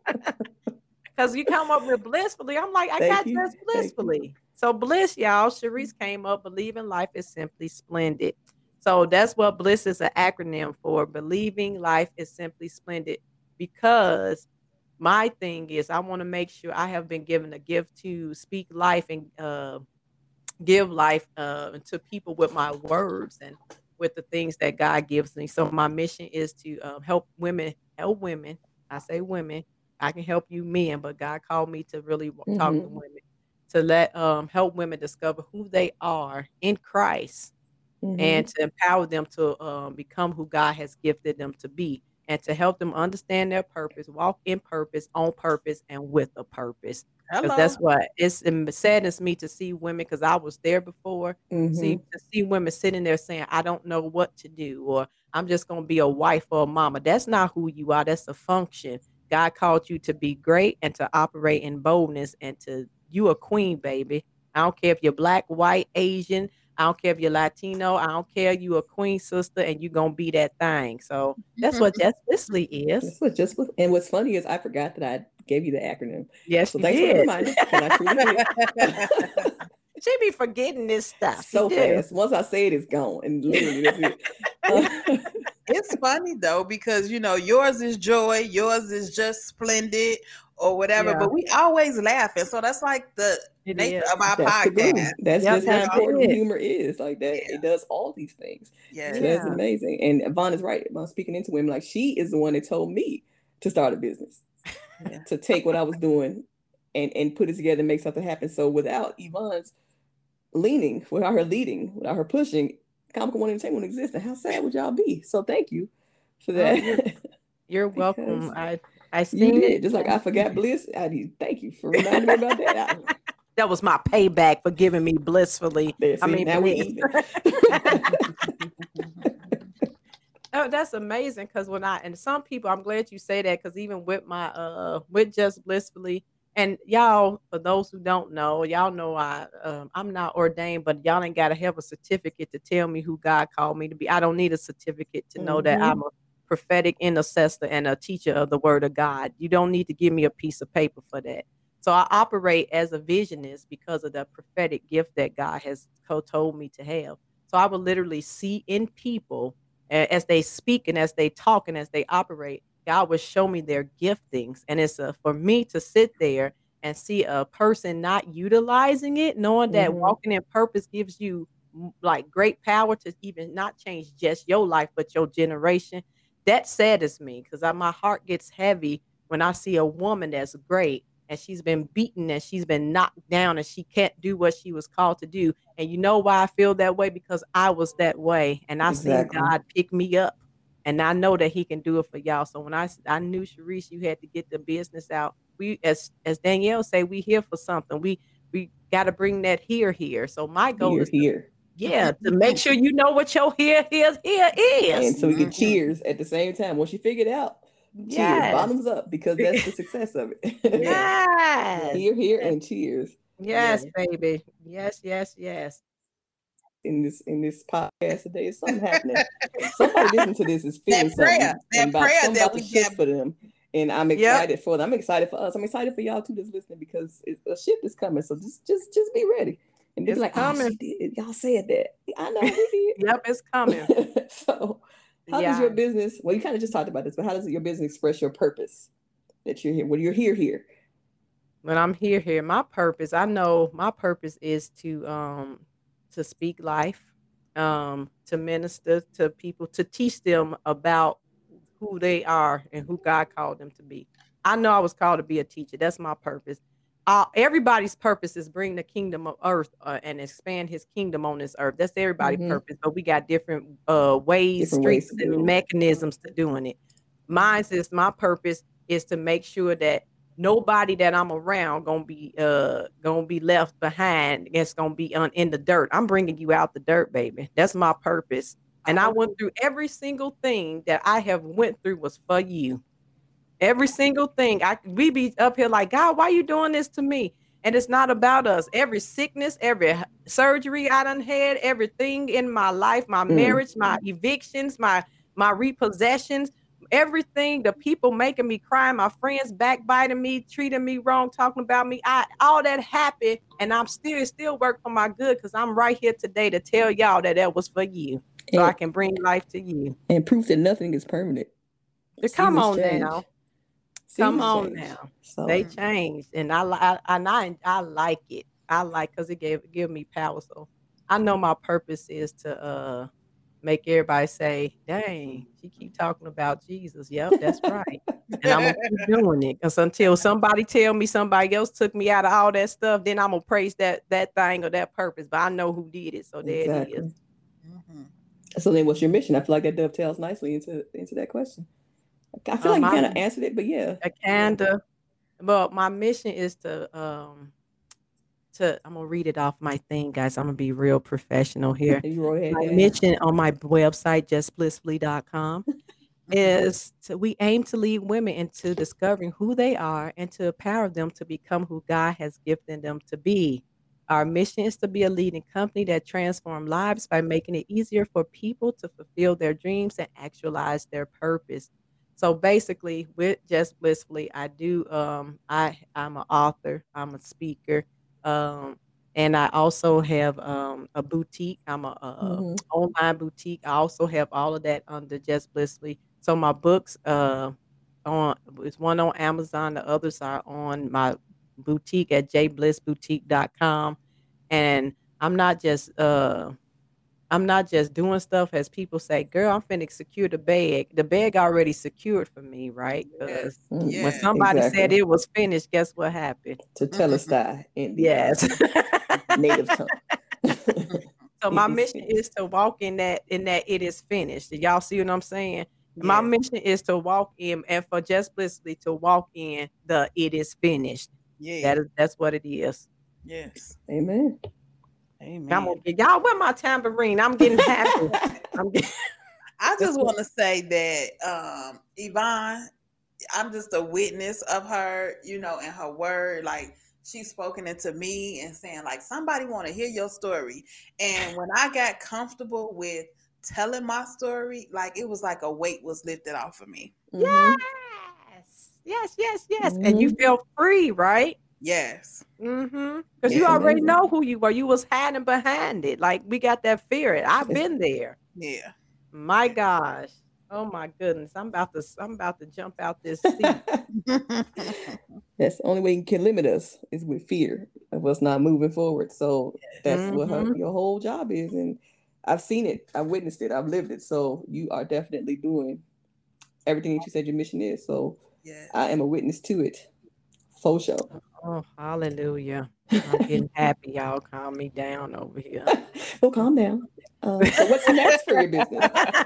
[SPEAKER 3] because you come up with blissfully. I'm like, I
[SPEAKER 1] Thank
[SPEAKER 3] got
[SPEAKER 1] you.
[SPEAKER 3] just
[SPEAKER 1] Thank
[SPEAKER 3] blissfully. So bliss, y'all. Sharice came up. Believing life is simply splendid. So that's what bliss is an acronym for. Believing life is simply splendid. Because my thing is, I want to make sure I have been given a gift to speak life and uh, give life uh, to people with my words and with the things that God gives me. So my mission is to um, help women, help women. I say women. I can help you men, but God called me to really w- talk to
[SPEAKER 1] Mhm.
[SPEAKER 3] women to let um, help women discover who they are in Christ
[SPEAKER 1] Mhm.
[SPEAKER 3] and to empower them to um, become who God has gifted them to be and to help them understand their purpose, walk in purpose, on purpose, and with a purpose. Because
[SPEAKER 2] Hello.
[SPEAKER 3] that's what it's it saddens me to see women, because I was there before. See,
[SPEAKER 1] Mhm.
[SPEAKER 3] to see women sitting there saying, I don't know what to do, or I'm just gonna be a wife or a mama. That's not who you are. That's a function. God called you to be great and to operate in boldness and to you a queen, baby. I don't care if you're black, white, Asian. I don't care if you're Latino. I don't care. You a queen sister and you gonna be that thing. So that's what Just Blissfully is.
[SPEAKER 1] That's what just was. And what's funny is I forgot that I gave you the acronym.
[SPEAKER 3] Yes,
[SPEAKER 1] So
[SPEAKER 3] you
[SPEAKER 1] thanks for the
[SPEAKER 3] did.
[SPEAKER 1] reminder. And I truly did.
[SPEAKER 3] She be forgetting this stuff.
[SPEAKER 1] So
[SPEAKER 3] She do.
[SPEAKER 1] fast. Once I say it, it's gone. And literally, that's it. Uh,
[SPEAKER 2] It's funny though, because you know, yours is joy, yours is just splendid or whatever,
[SPEAKER 3] Yeah,
[SPEAKER 2] but we always laugh. And so that's like the
[SPEAKER 3] it
[SPEAKER 2] nature
[SPEAKER 3] is.
[SPEAKER 2] of our
[SPEAKER 1] that's the glue.
[SPEAKER 2] podcast.
[SPEAKER 1] That's
[SPEAKER 3] Yep,
[SPEAKER 1] just how
[SPEAKER 3] that's
[SPEAKER 1] important
[SPEAKER 3] it.
[SPEAKER 1] humor is. Like that,
[SPEAKER 2] Yeah.
[SPEAKER 1] it does all these things.
[SPEAKER 2] Yes.
[SPEAKER 1] So that's
[SPEAKER 3] Yeah.
[SPEAKER 1] amazing. And Vaughn is right about speaking into women. Like she is the one that told me to start a business,
[SPEAKER 2] Yeah.
[SPEAKER 1] to take what I was doing and and put it together and make something happen. So without Yvonne's leaning, without her leading, without her pushing, Comical One Entertainment wouldn't exist. And how sad would y'all be? So thank you for
[SPEAKER 3] Oh,
[SPEAKER 1] that.
[SPEAKER 3] you're you're welcome.
[SPEAKER 1] Because
[SPEAKER 3] I I
[SPEAKER 1] you
[SPEAKER 3] seen it.
[SPEAKER 1] did. Just like I forgot bliss. I need thank you for reminding me about that. I,
[SPEAKER 3] That was my payback for giving me blissfully.
[SPEAKER 1] there,
[SPEAKER 3] I
[SPEAKER 1] see,
[SPEAKER 3] mean,
[SPEAKER 1] now we
[SPEAKER 3] bliss.
[SPEAKER 1] even.
[SPEAKER 3] Oh, that's amazing. Because when I and some people, I'm glad you say that. Because even with my uh with Just Blissfully, and y'all, for those who don't know, y'all know I um, I'm not ordained, but y'all ain't got to have a certificate to tell me who God called me to be. I don't need a certificate to know that
[SPEAKER 1] Mhm.
[SPEAKER 3] I'm a prophetic intercessor and a teacher of the Word of God. You don't need to give me a piece of paper for that. So I operate as a visionist because of the prophetic gift that God has co- told me to have. So I will literally see in people a- as they speak and as they talk and as they operate, God will show me their giftings. And it's a, for me to sit there and see a person not utilizing it, knowing that
[SPEAKER 1] Mhm.
[SPEAKER 3] walking in purpose gives you m- like great power to even not change just your life, but your generation. That saddens me because my heart gets heavy when I see a woman that's great and she's been beaten and she's been knocked down and she can't do what she was called to do. And you know why I feel that way? Because I was that way and I seen
[SPEAKER 1] Exactly.
[SPEAKER 3] God pick me up. And I know that he can do it for y'all. So when I s- I knew Sharice, you had to get the business out. We as as Danielle say, we here for something. We we got to bring that here here. So my goal
[SPEAKER 1] Here,
[SPEAKER 3] is to,
[SPEAKER 1] here.
[SPEAKER 3] yeah, to make sure you know what your here here here
[SPEAKER 1] And
[SPEAKER 3] is.
[SPEAKER 1] so we can
[SPEAKER 2] Mhm.
[SPEAKER 1] cheers at the same time. Once you figure it out, cheers,
[SPEAKER 3] Yes.
[SPEAKER 1] bottoms up, because that's the success of it.
[SPEAKER 3] Yes.
[SPEAKER 1] Here, here, and cheers.
[SPEAKER 3] Yes,
[SPEAKER 2] Yeah.
[SPEAKER 3] baby. Yes, yes, yes.
[SPEAKER 1] In this in this podcast today, is something happening. Somebody listening to this is feeling
[SPEAKER 2] That prayer,
[SPEAKER 1] something
[SPEAKER 2] that
[SPEAKER 1] and about
[SPEAKER 2] prayer
[SPEAKER 1] something
[SPEAKER 2] that
[SPEAKER 1] about to
[SPEAKER 2] we
[SPEAKER 1] shift
[SPEAKER 2] got.
[SPEAKER 1] for them. And I'm
[SPEAKER 3] Yep.
[SPEAKER 1] excited for them. I'm excited for us. I'm excited for y'all too that's listening, because it, a shift is coming. So just just just be ready. And they'll be
[SPEAKER 3] It's
[SPEAKER 1] like, oh,
[SPEAKER 3] coming.
[SPEAKER 1] she did. Y'all said that. I know we
[SPEAKER 3] Yep, it's coming.
[SPEAKER 1] did. So how does
[SPEAKER 3] Yeah.
[SPEAKER 1] your business, well, you kind of just talked about this, but how does your business express your purpose that you're here? When you're here, here.
[SPEAKER 3] When I'm here, here, my purpose, I know my purpose is to um to speak life, um, to minister to people, to teach them about who they are and who God called them to be. I know I was called to be a teacher. That's my purpose. Uh, everybody's purpose is bring the kingdom of earth uh, and expand his kingdom on this earth. That's everybody's
[SPEAKER 1] Mhm.
[SPEAKER 3] purpose, but we got different uh, ways,
[SPEAKER 1] Different ways
[SPEAKER 3] streets,
[SPEAKER 1] to do
[SPEAKER 3] and
[SPEAKER 1] it.
[SPEAKER 3] mechanisms to doing it. Mine is my purpose is to make sure that nobody that I'm around gonna be uh gonna be left behind. It's gonna be on in the dirt. I'm bringing you out the dirt, baby. That's my purpose. And I went through every single thing that I have went through was for you. Every single thing. I we be up here like, God, why you doing this to me? And it's not about us. Every sickness, every surgery I done had, everything in my life, my
[SPEAKER 1] Mm.
[SPEAKER 3] marriage, my evictions, my my repossessions, everything, the people making me cry, my friends backbiting me, treating me wrong, talking about me, I all that happened, and I'm still it still work for my good because I'm right here today to tell y'all that that was for you, so
[SPEAKER 1] And,
[SPEAKER 3] I can bring life to you.
[SPEAKER 1] and proof that nothing is permanent.
[SPEAKER 3] Come
[SPEAKER 1] Seasons
[SPEAKER 3] on
[SPEAKER 1] change.
[SPEAKER 3] now. Come
[SPEAKER 1] Seasons
[SPEAKER 3] on
[SPEAKER 1] change.
[SPEAKER 3] now.
[SPEAKER 1] So
[SPEAKER 3] They changed, and I, li- I and I I like it. I like because it gave give me power. So I know my purpose is to uh make everybody say, "Dang, she keep talking about Jesus." Yep, that's right. And I'm gonna keep doing it because until somebody tell me somebody else took me out of all that stuff, then I'm gonna praise that that thing or that purpose. But I know who did it, so there it
[SPEAKER 1] exactly.
[SPEAKER 3] is.
[SPEAKER 2] Mhm.
[SPEAKER 1] So then, what's your mission? I feel like that dovetails nicely into into that question. I feel
[SPEAKER 3] Uh,
[SPEAKER 1] like you
[SPEAKER 3] my
[SPEAKER 1] kind of answered it, but yeah.
[SPEAKER 3] I kinda, well, my mission is to um to I'm gonna read it off my thing, guys. I'm gonna be real professional here.
[SPEAKER 1] You roll ahead,
[SPEAKER 3] My
[SPEAKER 1] Dad.
[SPEAKER 3] mission on my website, just blissfully dot com, is to we aim to lead women into discovering who they are and to empower them to become who God has gifted them to be. Our mission is to be a leading company that transforms lives by making it easier for people to fulfill their dreams and actualize their purpose. So basically, with Just Blissfully, I do um I I'm an author, I'm a speaker, um and I also have um a boutique. I'm a, a
[SPEAKER 1] hmm
[SPEAKER 3] online boutique. I also have all of that under Just Blissfully. So my books, uh, on it's one on Amazon. The others are on my boutique at j bliss boutique dot com. And I'm not just uh I'm not just doing stuff as people say, girl, I'm finna secure the bag. The bag already secured for me, right? Because
[SPEAKER 2] Yes.
[SPEAKER 1] Mm,
[SPEAKER 3] when
[SPEAKER 2] Yes.
[SPEAKER 3] somebody said
[SPEAKER 1] exactly.
[SPEAKER 3] it was finished, guess what happened?
[SPEAKER 1] To Telestai in the
[SPEAKER 3] Yes.
[SPEAKER 1] uh, native tongue.
[SPEAKER 3] So
[SPEAKER 1] It
[SPEAKER 3] my
[SPEAKER 1] is
[SPEAKER 3] mission
[SPEAKER 1] finished.
[SPEAKER 3] is to walk in that in that it is finished. Did y'all see what I'm saying? My
[SPEAKER 2] Yes.
[SPEAKER 3] mission is to walk in and for Just Blissfully to walk in the it is finished.
[SPEAKER 2] Yeah.
[SPEAKER 3] That is that's what it is.
[SPEAKER 2] Yes.
[SPEAKER 1] Amen.
[SPEAKER 3] I'm
[SPEAKER 2] Amen.
[SPEAKER 3] gonna get y'all with my tambourine. I'm getting happy. I'm getting,
[SPEAKER 2] I
[SPEAKER 3] that's
[SPEAKER 2] just
[SPEAKER 3] what-
[SPEAKER 2] want to say that um Yvonne, I'm just a witness of her, you know, and her word. Like she's spoken into me and saying, like, somebody want to hear your story. And when I got comfortable with telling my story, like it was like a weight was lifted off of me.
[SPEAKER 1] Mhm.
[SPEAKER 3] yes, yes, yes, yes. And you
[SPEAKER 1] Mhm.
[SPEAKER 3] feel free, right?
[SPEAKER 2] Yes.
[SPEAKER 3] Mm-hmm. Because
[SPEAKER 2] Yeah.
[SPEAKER 3] you already
[SPEAKER 1] Amazing.
[SPEAKER 3] know who you were. You was hiding behind it. Like we got that fear. I've
[SPEAKER 1] It's-
[SPEAKER 3] been there.
[SPEAKER 2] Yeah.
[SPEAKER 3] My gosh. Oh my goodness. I'm about to I'm about to jump out this seat.
[SPEAKER 1] That's the only way you can limit us is with fear of us not moving forward. So that's what her,
[SPEAKER 3] Mhm.
[SPEAKER 1] your whole job is. And I've seen it. I've witnessed it. I've lived it. So you are definitely doing everything that you said your mission is. So
[SPEAKER 2] Yes.
[SPEAKER 1] I am a witness to it. For sure.
[SPEAKER 3] Oh, hallelujah. I'm getting happy. Y'all calm me down over here.
[SPEAKER 1] Well, calm down. Um, so what's next for your business?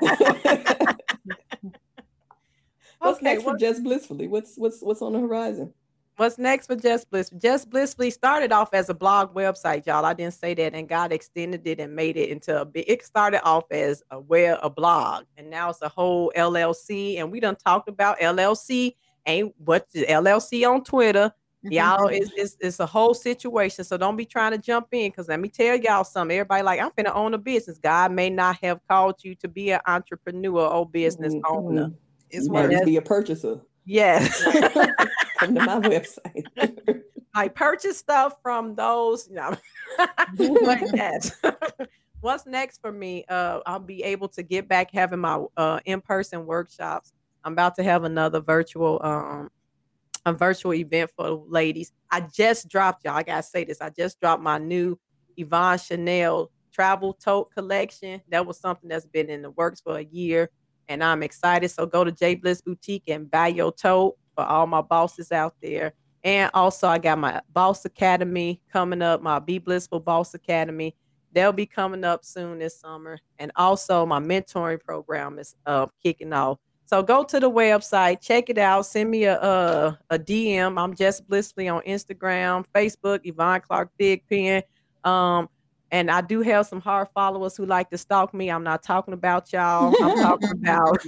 [SPEAKER 1] What's
[SPEAKER 3] Okay,
[SPEAKER 1] next for
[SPEAKER 3] what,
[SPEAKER 1] Just Blissfully? What's what's what's on the horizon?
[SPEAKER 3] what's next for Just Bliss? Just Blissfully started off as a blog website, y'all. I didn't say that, and God extended it and made it into a big. It started off as a web, a blog, and now it's a whole L L C. And we done talked about L L C. Ain't what the L L C on Twitter. Y'all, it's, it's, it's a whole situation. So don't be trying to jump in because let me tell y'all something. Everybody like, I'm finna own a business. God may not have called you to be an entrepreneur or business
[SPEAKER 1] Mhm.
[SPEAKER 3] owner.
[SPEAKER 2] It's
[SPEAKER 1] You might
[SPEAKER 2] work.
[SPEAKER 1] just be a purchaser.
[SPEAKER 3] Yes.
[SPEAKER 1] Come to my website.
[SPEAKER 3] I purchase stuff from those, you know. But yes. What's next for me? Uh, I'll be able to get back having my uh, in-person workshops. I'm about to have another virtual um a virtual event for ladies. I just dropped y'all. I gotta say this. I just dropped my new Yvonne Chanel travel tote collection. That was something that's been in the works for a year, and I'm excited. So go to J Bliss Boutique and buy your tote for all my bosses out there. And also, I got my Boss Academy coming up. My Be Blissful Boss Academy. They'll be coming up soon this summer. And also, my mentoring program is uh, kicking off. So go to the website, check it out. Send me a a, a D M. I'm Jess Blissfully on Instagram, Facebook, Yvonne Clark Thigpen. Um, and I do have some hard followers who like to stalk me. I'm not talking about y'all. I'm talking about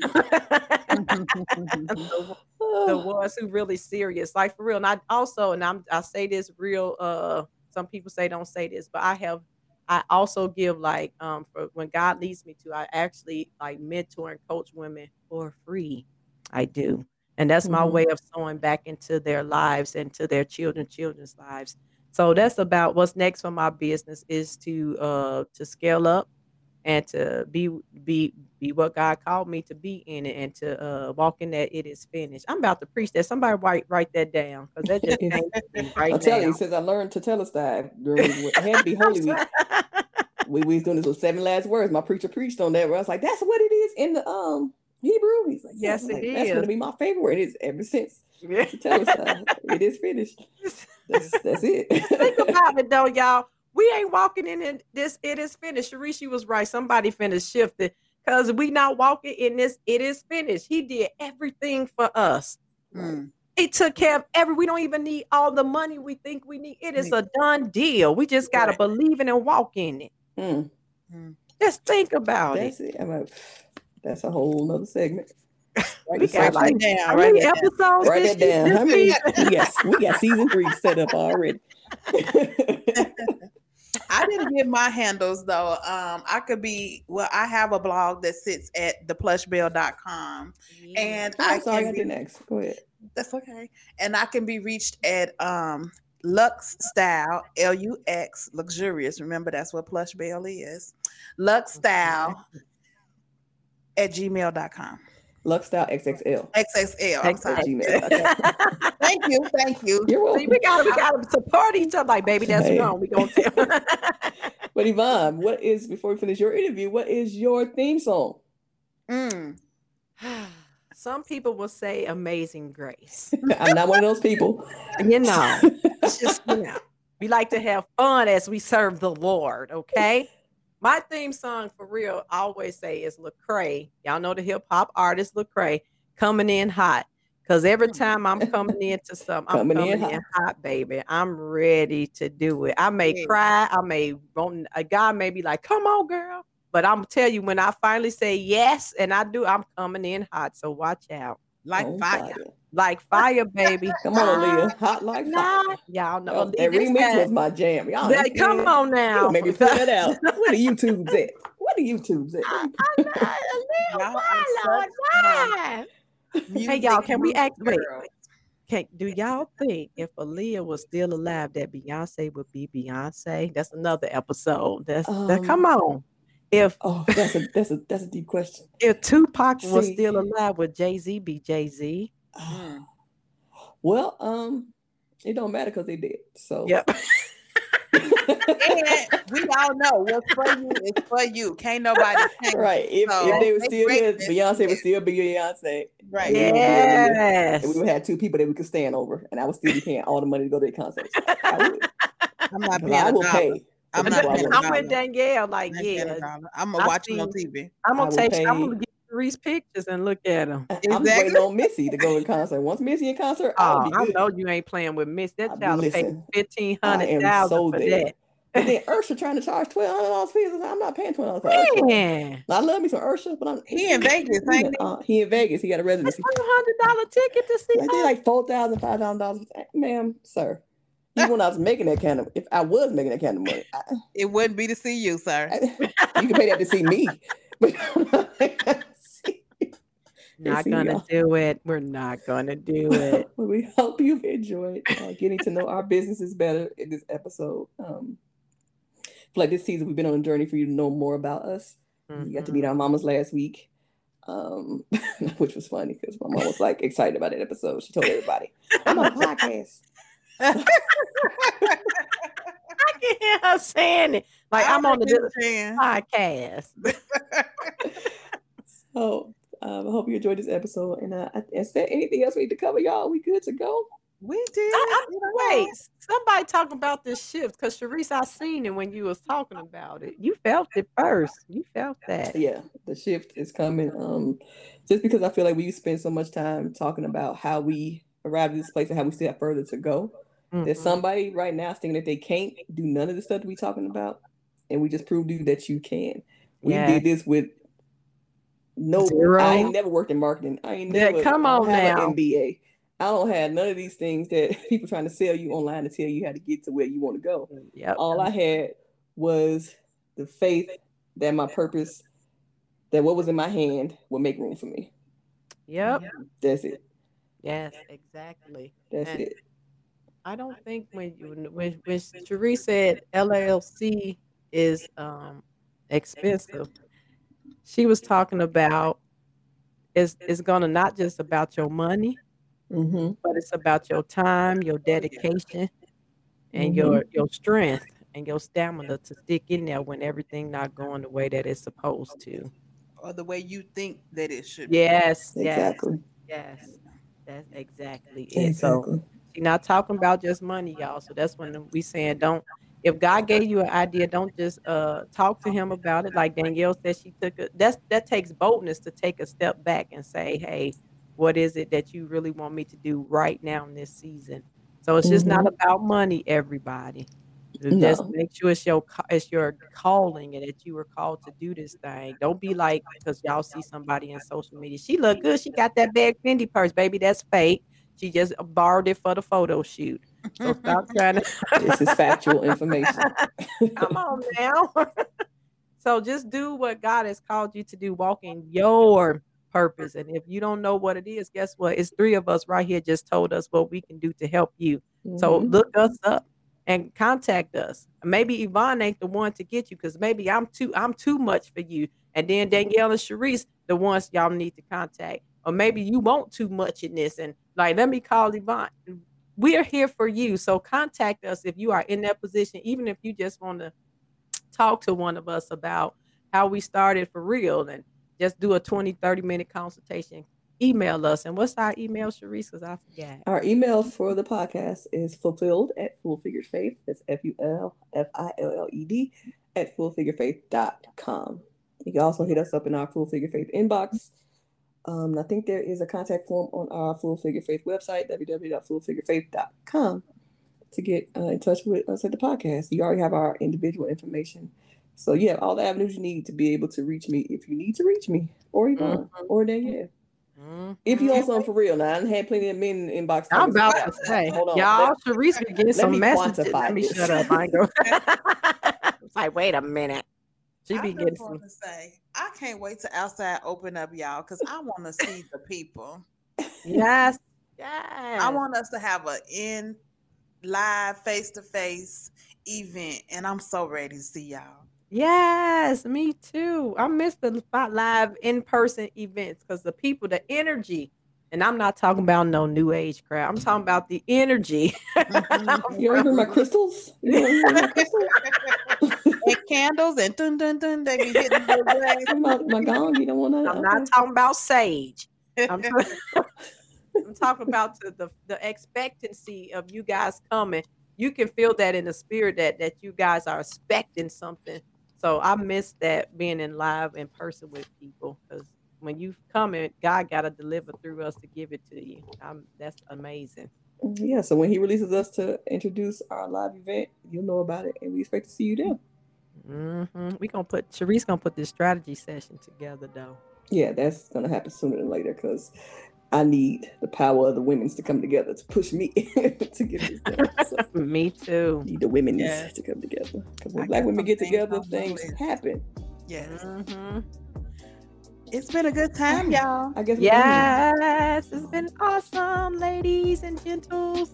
[SPEAKER 3] the, the ones who really serious, like for real. And I also, and I'm I say this real. Uh, some people say don't say this, but I have. I also give like um for when God leads me to, I actually like mentor and coach women for free. I do. And that's my
[SPEAKER 1] Mhm.
[SPEAKER 3] way of sowing back into their lives and to their children, children's lives. So that's about what's next for my business is to uh to scale up and to be be be what God called me to be in it and to uh walk in that it is finished. I'm about to preach that. Somebody write write that down because that just
[SPEAKER 1] It's-
[SPEAKER 3] came to me right
[SPEAKER 1] I'm telling
[SPEAKER 3] now.
[SPEAKER 1] you, since I learned to tell us that during it had to be Holy Week. We, we was doing this with seven last words. My preacher preached on that. Where I was like, "That's what it is in the um Hebrew." He's like,
[SPEAKER 3] Yes,
[SPEAKER 1] "Yes,
[SPEAKER 3] it
[SPEAKER 1] like, that's going
[SPEAKER 3] is.
[SPEAKER 1] to be my favorite word. It is ever since
[SPEAKER 3] Yeah.
[SPEAKER 1] to tell us that it is finished. That's that's it."
[SPEAKER 3] Think about it though, y'all. We ain't walking in it, this. It is finished. Sharice, was right. Somebody finished shifted because we not walking in this. It is finished. He did everything for us.
[SPEAKER 2] Mm.
[SPEAKER 3] He took care of every. We don't even need all the money we think we need. It is a done deal. We just gotta
[SPEAKER 2] Right.
[SPEAKER 3] believe in and walk in it.
[SPEAKER 1] Mm,
[SPEAKER 2] Mm.
[SPEAKER 3] Just think about
[SPEAKER 1] that's
[SPEAKER 3] it.
[SPEAKER 1] it. I'm like, that's a whole nother segment.
[SPEAKER 3] We
[SPEAKER 1] Just
[SPEAKER 3] got
[SPEAKER 1] so
[SPEAKER 3] like
[SPEAKER 2] down,
[SPEAKER 3] how
[SPEAKER 2] write
[SPEAKER 3] many
[SPEAKER 2] that down.
[SPEAKER 3] episodes
[SPEAKER 1] Write
[SPEAKER 3] this,
[SPEAKER 1] that down.
[SPEAKER 3] this
[SPEAKER 1] How many?
[SPEAKER 3] season?
[SPEAKER 1] Yes, we got season three set up already.
[SPEAKER 2] I didn't give my handles though. Um, I could be well, I have a blog that sits at the plush bell dot com and
[SPEAKER 1] Oh,
[SPEAKER 2] I
[SPEAKER 1] I'm sorry,
[SPEAKER 2] can
[SPEAKER 1] I
[SPEAKER 2] be,
[SPEAKER 1] didn't ask. Go ahead.
[SPEAKER 2] that's okay. And I can be reached at um Lux Style, L U X, luxurious. Remember, that's what Plush Bell is. Lux Style at gmail dot com.
[SPEAKER 1] Luxstyle X X L
[SPEAKER 2] X X L. I'm
[SPEAKER 1] at
[SPEAKER 2] sorry.
[SPEAKER 1] gmail dot com.
[SPEAKER 2] Thank you. Thank you.
[SPEAKER 1] You're
[SPEAKER 3] See,
[SPEAKER 1] welcome.
[SPEAKER 3] we gotta we gotta support each other. Like, baby, that's
[SPEAKER 1] Hey.
[SPEAKER 3] wrong. We gonna tell.
[SPEAKER 1] But Yvonne, what is before we finish your interview? What is your theme song?
[SPEAKER 2] Mm.
[SPEAKER 3] Some people will say Amazing Grace.
[SPEAKER 1] I'm not one of those people.
[SPEAKER 3] You know, it's just, you know, we like to have fun as we serve the Lord, okay? My theme song for real, I always say is Lecrae. Y'all know the hip hop artist Lecrae, Coming In Hot. Because every time I'm coming into something, I'm
[SPEAKER 1] Coming
[SPEAKER 3] coming
[SPEAKER 1] in
[SPEAKER 3] in,
[SPEAKER 1] hot.
[SPEAKER 3] hot, baby. I'm ready to do it. I may
[SPEAKER 2] Yeah.
[SPEAKER 3] cry. I may, want- a guy may be like, come on, girl. But I'm tell you, when I finally say yes, and I do, I'm coming in hot. So watch out.
[SPEAKER 2] Like
[SPEAKER 1] On
[SPEAKER 2] fire.
[SPEAKER 3] Like fire, baby.
[SPEAKER 1] Come on, Aaliyah. Hot like
[SPEAKER 3] Nah,
[SPEAKER 1] fire.
[SPEAKER 3] y'all know.
[SPEAKER 1] Oh,
[SPEAKER 3] Aaliyah,
[SPEAKER 1] that
[SPEAKER 3] this
[SPEAKER 1] remix
[SPEAKER 3] guy-
[SPEAKER 1] was my jam. Y'all,
[SPEAKER 3] Like, come
[SPEAKER 1] man,
[SPEAKER 3] on
[SPEAKER 1] you
[SPEAKER 3] now.
[SPEAKER 1] gonna make me pull that out. Where the YouTubes at? Where the YouTubes at?
[SPEAKER 3] I- I know, Aaliyah,
[SPEAKER 2] Y'all
[SPEAKER 3] why,
[SPEAKER 2] are
[SPEAKER 3] Lord, why? Hey, y'all, can we act? Wait, wait. Can, do y'all think if Aaliyah was still alive, that Beyonce would be Beyonce? That's another episode. That's that.
[SPEAKER 1] Um,
[SPEAKER 3] Come on. If
[SPEAKER 1] Oh, that's a that's a that's a deep question.
[SPEAKER 3] if Tupac was
[SPEAKER 1] See.
[SPEAKER 3] still alive, would Jay Z be Jay Z?
[SPEAKER 2] Mm.
[SPEAKER 1] Well, um, it don't matter because they did. So
[SPEAKER 3] Yep.
[SPEAKER 2] And we all know what's for you is for you. Can't nobody change it.
[SPEAKER 1] right. If,
[SPEAKER 2] So,
[SPEAKER 1] if they were
[SPEAKER 2] they
[SPEAKER 1] still here,
[SPEAKER 2] greatness,
[SPEAKER 1] Beyonce
[SPEAKER 2] yeah.
[SPEAKER 1] would still be Beyonce.
[SPEAKER 2] Right.
[SPEAKER 1] Yeah.
[SPEAKER 3] Yes.
[SPEAKER 1] And we would have two people that we could stand over, and I would still be paying all the money to go to the concerts. I would.
[SPEAKER 2] I'm not
[SPEAKER 1] But
[SPEAKER 2] paying
[SPEAKER 1] I
[SPEAKER 2] a
[SPEAKER 1] will
[SPEAKER 2] dollar.
[SPEAKER 1] pay.
[SPEAKER 2] I'm
[SPEAKER 1] That's
[SPEAKER 2] not
[SPEAKER 1] why I
[SPEAKER 2] paying a
[SPEAKER 1] wouldn't
[SPEAKER 3] I'm
[SPEAKER 2] dollar.
[SPEAKER 3] with Danielle. Like,
[SPEAKER 2] I'm not paying a
[SPEAKER 3] yeah,
[SPEAKER 2] dollar. I'm gonna
[SPEAKER 3] I
[SPEAKER 2] watch them on
[SPEAKER 3] seen-
[SPEAKER 2] T V.
[SPEAKER 3] I'm
[SPEAKER 1] I
[SPEAKER 3] gonna
[SPEAKER 1] will
[SPEAKER 3] take.
[SPEAKER 1] pay-
[SPEAKER 3] I'm gonna get Reese pictures and look at them.
[SPEAKER 1] I'm just
[SPEAKER 2] Exactly.
[SPEAKER 1] waiting on Missy to go to the concert. Once Missy in concert, I
[SPEAKER 3] Oh,
[SPEAKER 1] would be
[SPEAKER 3] I
[SPEAKER 1] good.
[SPEAKER 3] know you ain't playing with Miss. That
[SPEAKER 1] I'll be
[SPEAKER 3] child will pay
[SPEAKER 1] listening.
[SPEAKER 3] fifteen
[SPEAKER 1] I
[SPEAKER 3] hundred
[SPEAKER 1] am
[SPEAKER 3] thousand
[SPEAKER 1] so
[SPEAKER 3] for
[SPEAKER 1] there.
[SPEAKER 3] that.
[SPEAKER 1] But then Ursha trying to charge twelve hundred dollars fees. I'm not paying twelve hundred dollars for Ursha.
[SPEAKER 3] Man,
[SPEAKER 1] I love me some Ursha, but I'm
[SPEAKER 2] He in Vegas,
[SPEAKER 1] he,
[SPEAKER 2] ain't he?
[SPEAKER 1] uh, he in Vegas. He got a residency.
[SPEAKER 3] five hundred dollar ticket to see
[SPEAKER 1] Like, they
[SPEAKER 3] her.
[SPEAKER 1] like four thousand, five thousand dollars. Ma'am, sir. Even when I was making that kind of, if I was making that kind of money, I,
[SPEAKER 2] It wouldn't be to see you, sir.
[SPEAKER 1] I, you can pay that to see me. But
[SPEAKER 3] Not
[SPEAKER 1] see
[SPEAKER 3] gonna
[SPEAKER 1] y'all.
[SPEAKER 3] do it. We're not gonna do it.
[SPEAKER 1] Well, we hope you've enjoyed uh, getting to know our businesses better in this episode. Um, I feel like this season we've been on a journey for you to know more about us. You got to meet our mamas last week, um, which was funny because my mom was like excited about that episode. She told everybody, "I'm on a podcast."
[SPEAKER 3] I can hear her saying it. Like I'm on the podcast.
[SPEAKER 1] So um, I hope you enjoyed this episode. And uh, is there anything else we need to cover, y'all? We good to go?
[SPEAKER 2] We did.
[SPEAKER 3] I,
[SPEAKER 2] you
[SPEAKER 3] I,
[SPEAKER 2] know.
[SPEAKER 3] wait, somebody talking about this shift because Sharice, I seen it when you was talking about it. You felt it first. You felt that.
[SPEAKER 1] Yeah, the shift is coming. Um, just because I feel like we spend so much time talking about how we arrived at this place and how we still have further to go.
[SPEAKER 3] Mhm.
[SPEAKER 1] There's somebody right now thinking that they can't do none of the stuff that we talking about, and we just proved to you that you can. We
[SPEAKER 3] Yeah.
[SPEAKER 1] did this with no.
[SPEAKER 3] Zero.
[SPEAKER 1] I ain't never worked in marketing. I ain't
[SPEAKER 3] Yeah,
[SPEAKER 1] never.
[SPEAKER 3] come
[SPEAKER 1] I don't
[SPEAKER 3] on
[SPEAKER 1] have
[SPEAKER 3] now.
[SPEAKER 1] an M B A. I don't have none of these things that people trying to sell you online to tell you how to get to where you want to go.
[SPEAKER 3] Yep.
[SPEAKER 1] All I had was the faith that my purpose, that what was in my hand would make room for me.
[SPEAKER 3] Yep.
[SPEAKER 1] That's it.
[SPEAKER 3] Yes, exactly.
[SPEAKER 1] That's
[SPEAKER 3] And
[SPEAKER 1] it.
[SPEAKER 3] I don't think when you when when Sharice said L L C is um expensive, she was talking about it's it's gonna not just about your money,
[SPEAKER 1] Mm-hmm.
[SPEAKER 3] but it's about your time, your dedication, and
[SPEAKER 1] Mhm.
[SPEAKER 3] your your strength and your stamina to stick in there when everything not going the way that it's supposed to.
[SPEAKER 2] Or the way you think that it should be.
[SPEAKER 3] Yes, yes,
[SPEAKER 1] Exactly.
[SPEAKER 3] yes. That's exactly it. So
[SPEAKER 1] Exactly.
[SPEAKER 3] she's not talking about just money, y'all. So that's when we saying don't. If God gave you an idea, don't just uh talk to him about it. Like Danielle said, she took a that's that takes boldness to take a step back and say, hey, what is it that you really want me to do right now in this season? So it's just not
[SPEAKER 1] Mhm.
[SPEAKER 3] about money, everybody. Just
[SPEAKER 1] No.
[SPEAKER 3] make sure it's your ca- it's your calling and that you were called to do this thing. Don't be like because y'all see somebody in social media. She look good. She got that bag Fendi purse, baby. That's fake. She just borrowed it for the photo shoot. So stop trying to.
[SPEAKER 1] This is factual information.
[SPEAKER 3] Come on now. So just do what God has called you to do. Walk in your purpose. And if you don't know what it is, guess what? It's three of us right here just told us what we can do to help you. So
[SPEAKER 1] Mhm.
[SPEAKER 3] look us up and contact us. Maybe Yvonne ain't the one to get you because maybe I'm too I'm too much for you. And then Danielle and Sharice, the ones y'all need to contact. Or maybe you want too much in this. And like, let me call Yvonne. We're here for you. So contact us if you are in that position, even if you just want to talk to one of us about how we started for real and just do a twenty, thirty minute consultation. Email us. And what's our email, Sharice? Because I forgot.
[SPEAKER 1] Our email for the podcast is fulfilled at Full Figured Faith. That's F U L F I L L E D at full figure faith dot com. You can also hit us up in our Full Figure Faith inbox. Um, I think there is a contact form on our Full Figure Faith website, w w w dot full figure faith dot com, to get uh, in touch with us at the podcast. You already have our individual information. So you have all the avenues you need to be able to reach me if you need to reach me, or Yvonne,
[SPEAKER 3] Mhm.
[SPEAKER 1] or Danielle.
[SPEAKER 3] Mhm.
[SPEAKER 1] If you want something for real, now I done had plenty of men in inbox.
[SPEAKER 3] I'm
[SPEAKER 1] talking
[SPEAKER 3] about
[SPEAKER 1] about-
[SPEAKER 3] to say,
[SPEAKER 1] hold on,
[SPEAKER 3] y'all,
[SPEAKER 1] let-
[SPEAKER 3] Sharice be getting
[SPEAKER 1] let
[SPEAKER 3] some
[SPEAKER 1] me
[SPEAKER 3] messages.
[SPEAKER 1] quantify
[SPEAKER 3] Let me
[SPEAKER 1] this.
[SPEAKER 3] shut up. I ain't go. It's like, wait a minute. She
[SPEAKER 2] I
[SPEAKER 3] be
[SPEAKER 2] just
[SPEAKER 3] getting
[SPEAKER 2] want
[SPEAKER 3] some.
[SPEAKER 2] to say, I can't wait to outside open up, y'all, because I want to see the people.
[SPEAKER 3] Yes. Yes.
[SPEAKER 2] I want us to have a in live face to face event, and I'm so ready to see y'all.
[SPEAKER 3] Yes, me too. I miss the spot live in person events because the people, the energy, and I'm not talking about no new age crowd. I'm talking about the energy.
[SPEAKER 1] You don't hear my crystals? You don't hear my crystals?
[SPEAKER 2] And candles and dun dun dun, they be hitting the way.
[SPEAKER 1] my, my gong, you don't want to?
[SPEAKER 3] I'm not talking about sage. I'm, t- I'm talking about the, the the expectancy of you guys coming. You can feel that in the spirit that that you guys are expecting something. So I miss that being in live in person with people because when you come in, God got to deliver through us to give it to you. Um, that's amazing.
[SPEAKER 1] Yeah, so when he releases us to introduce our live event, you'll know about it, and we expect to see you there.
[SPEAKER 3] Mm-hmm. We gonna put Sharice gonna put this strategy session together though.
[SPEAKER 1] Yeah, that's gonna happen sooner than later because I need the power of the women's to come together to push me to get this done. So
[SPEAKER 3] Me too.
[SPEAKER 1] need the women's
[SPEAKER 2] Yes.
[SPEAKER 1] to come together because
[SPEAKER 2] I
[SPEAKER 1] when black
[SPEAKER 2] got
[SPEAKER 1] women
[SPEAKER 2] some
[SPEAKER 1] get
[SPEAKER 2] things
[SPEAKER 1] together,
[SPEAKER 2] on my
[SPEAKER 1] things
[SPEAKER 2] list.
[SPEAKER 1] happen.
[SPEAKER 2] Yes.
[SPEAKER 3] Mm-hmm.
[SPEAKER 2] It's been a good time, y'all.
[SPEAKER 1] I guess we're done here.
[SPEAKER 3] Yes, it's been awesome, ladies and gentles.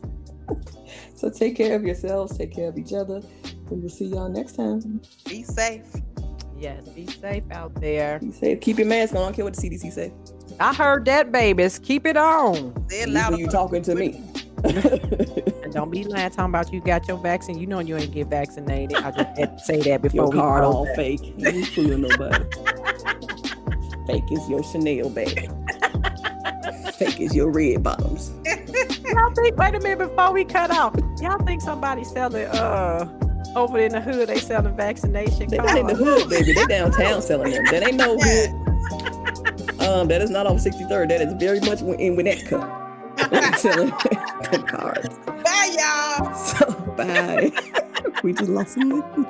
[SPEAKER 1] So take care of yourselves, take care of each other. We will see y'all next time.
[SPEAKER 2] Be safe.
[SPEAKER 3] Yes, be safe out there.
[SPEAKER 1] Be safe. Keep your mask on. I don't care what the C D C say.
[SPEAKER 3] I heard that, babies. Keep it on.
[SPEAKER 2] Say it
[SPEAKER 1] Even
[SPEAKER 2] louder.
[SPEAKER 1] when you talking to me.
[SPEAKER 3] And don't be lying talking about you got your vaccine. You know you ain't get vaccinated. I just had to say that before
[SPEAKER 1] Your
[SPEAKER 3] we
[SPEAKER 1] card
[SPEAKER 3] close
[SPEAKER 1] all
[SPEAKER 3] that.
[SPEAKER 1] fake. You ain't fooling nobody. Fake is your Chanel bag. Fake is your red bottoms.
[SPEAKER 3] y'all think? Wait a minute before we cut off. Y'all think somebody selling uh over in the hood? They selling vaccination
[SPEAKER 1] They
[SPEAKER 3] cards.
[SPEAKER 1] not in the hood, baby. They downtown selling them. That ain't no hood. Um, that is not on sixty-third. That is very much in Winnetka. Selling them cards.
[SPEAKER 2] Bye, y'all.
[SPEAKER 1] So bye. We just lost some listeners.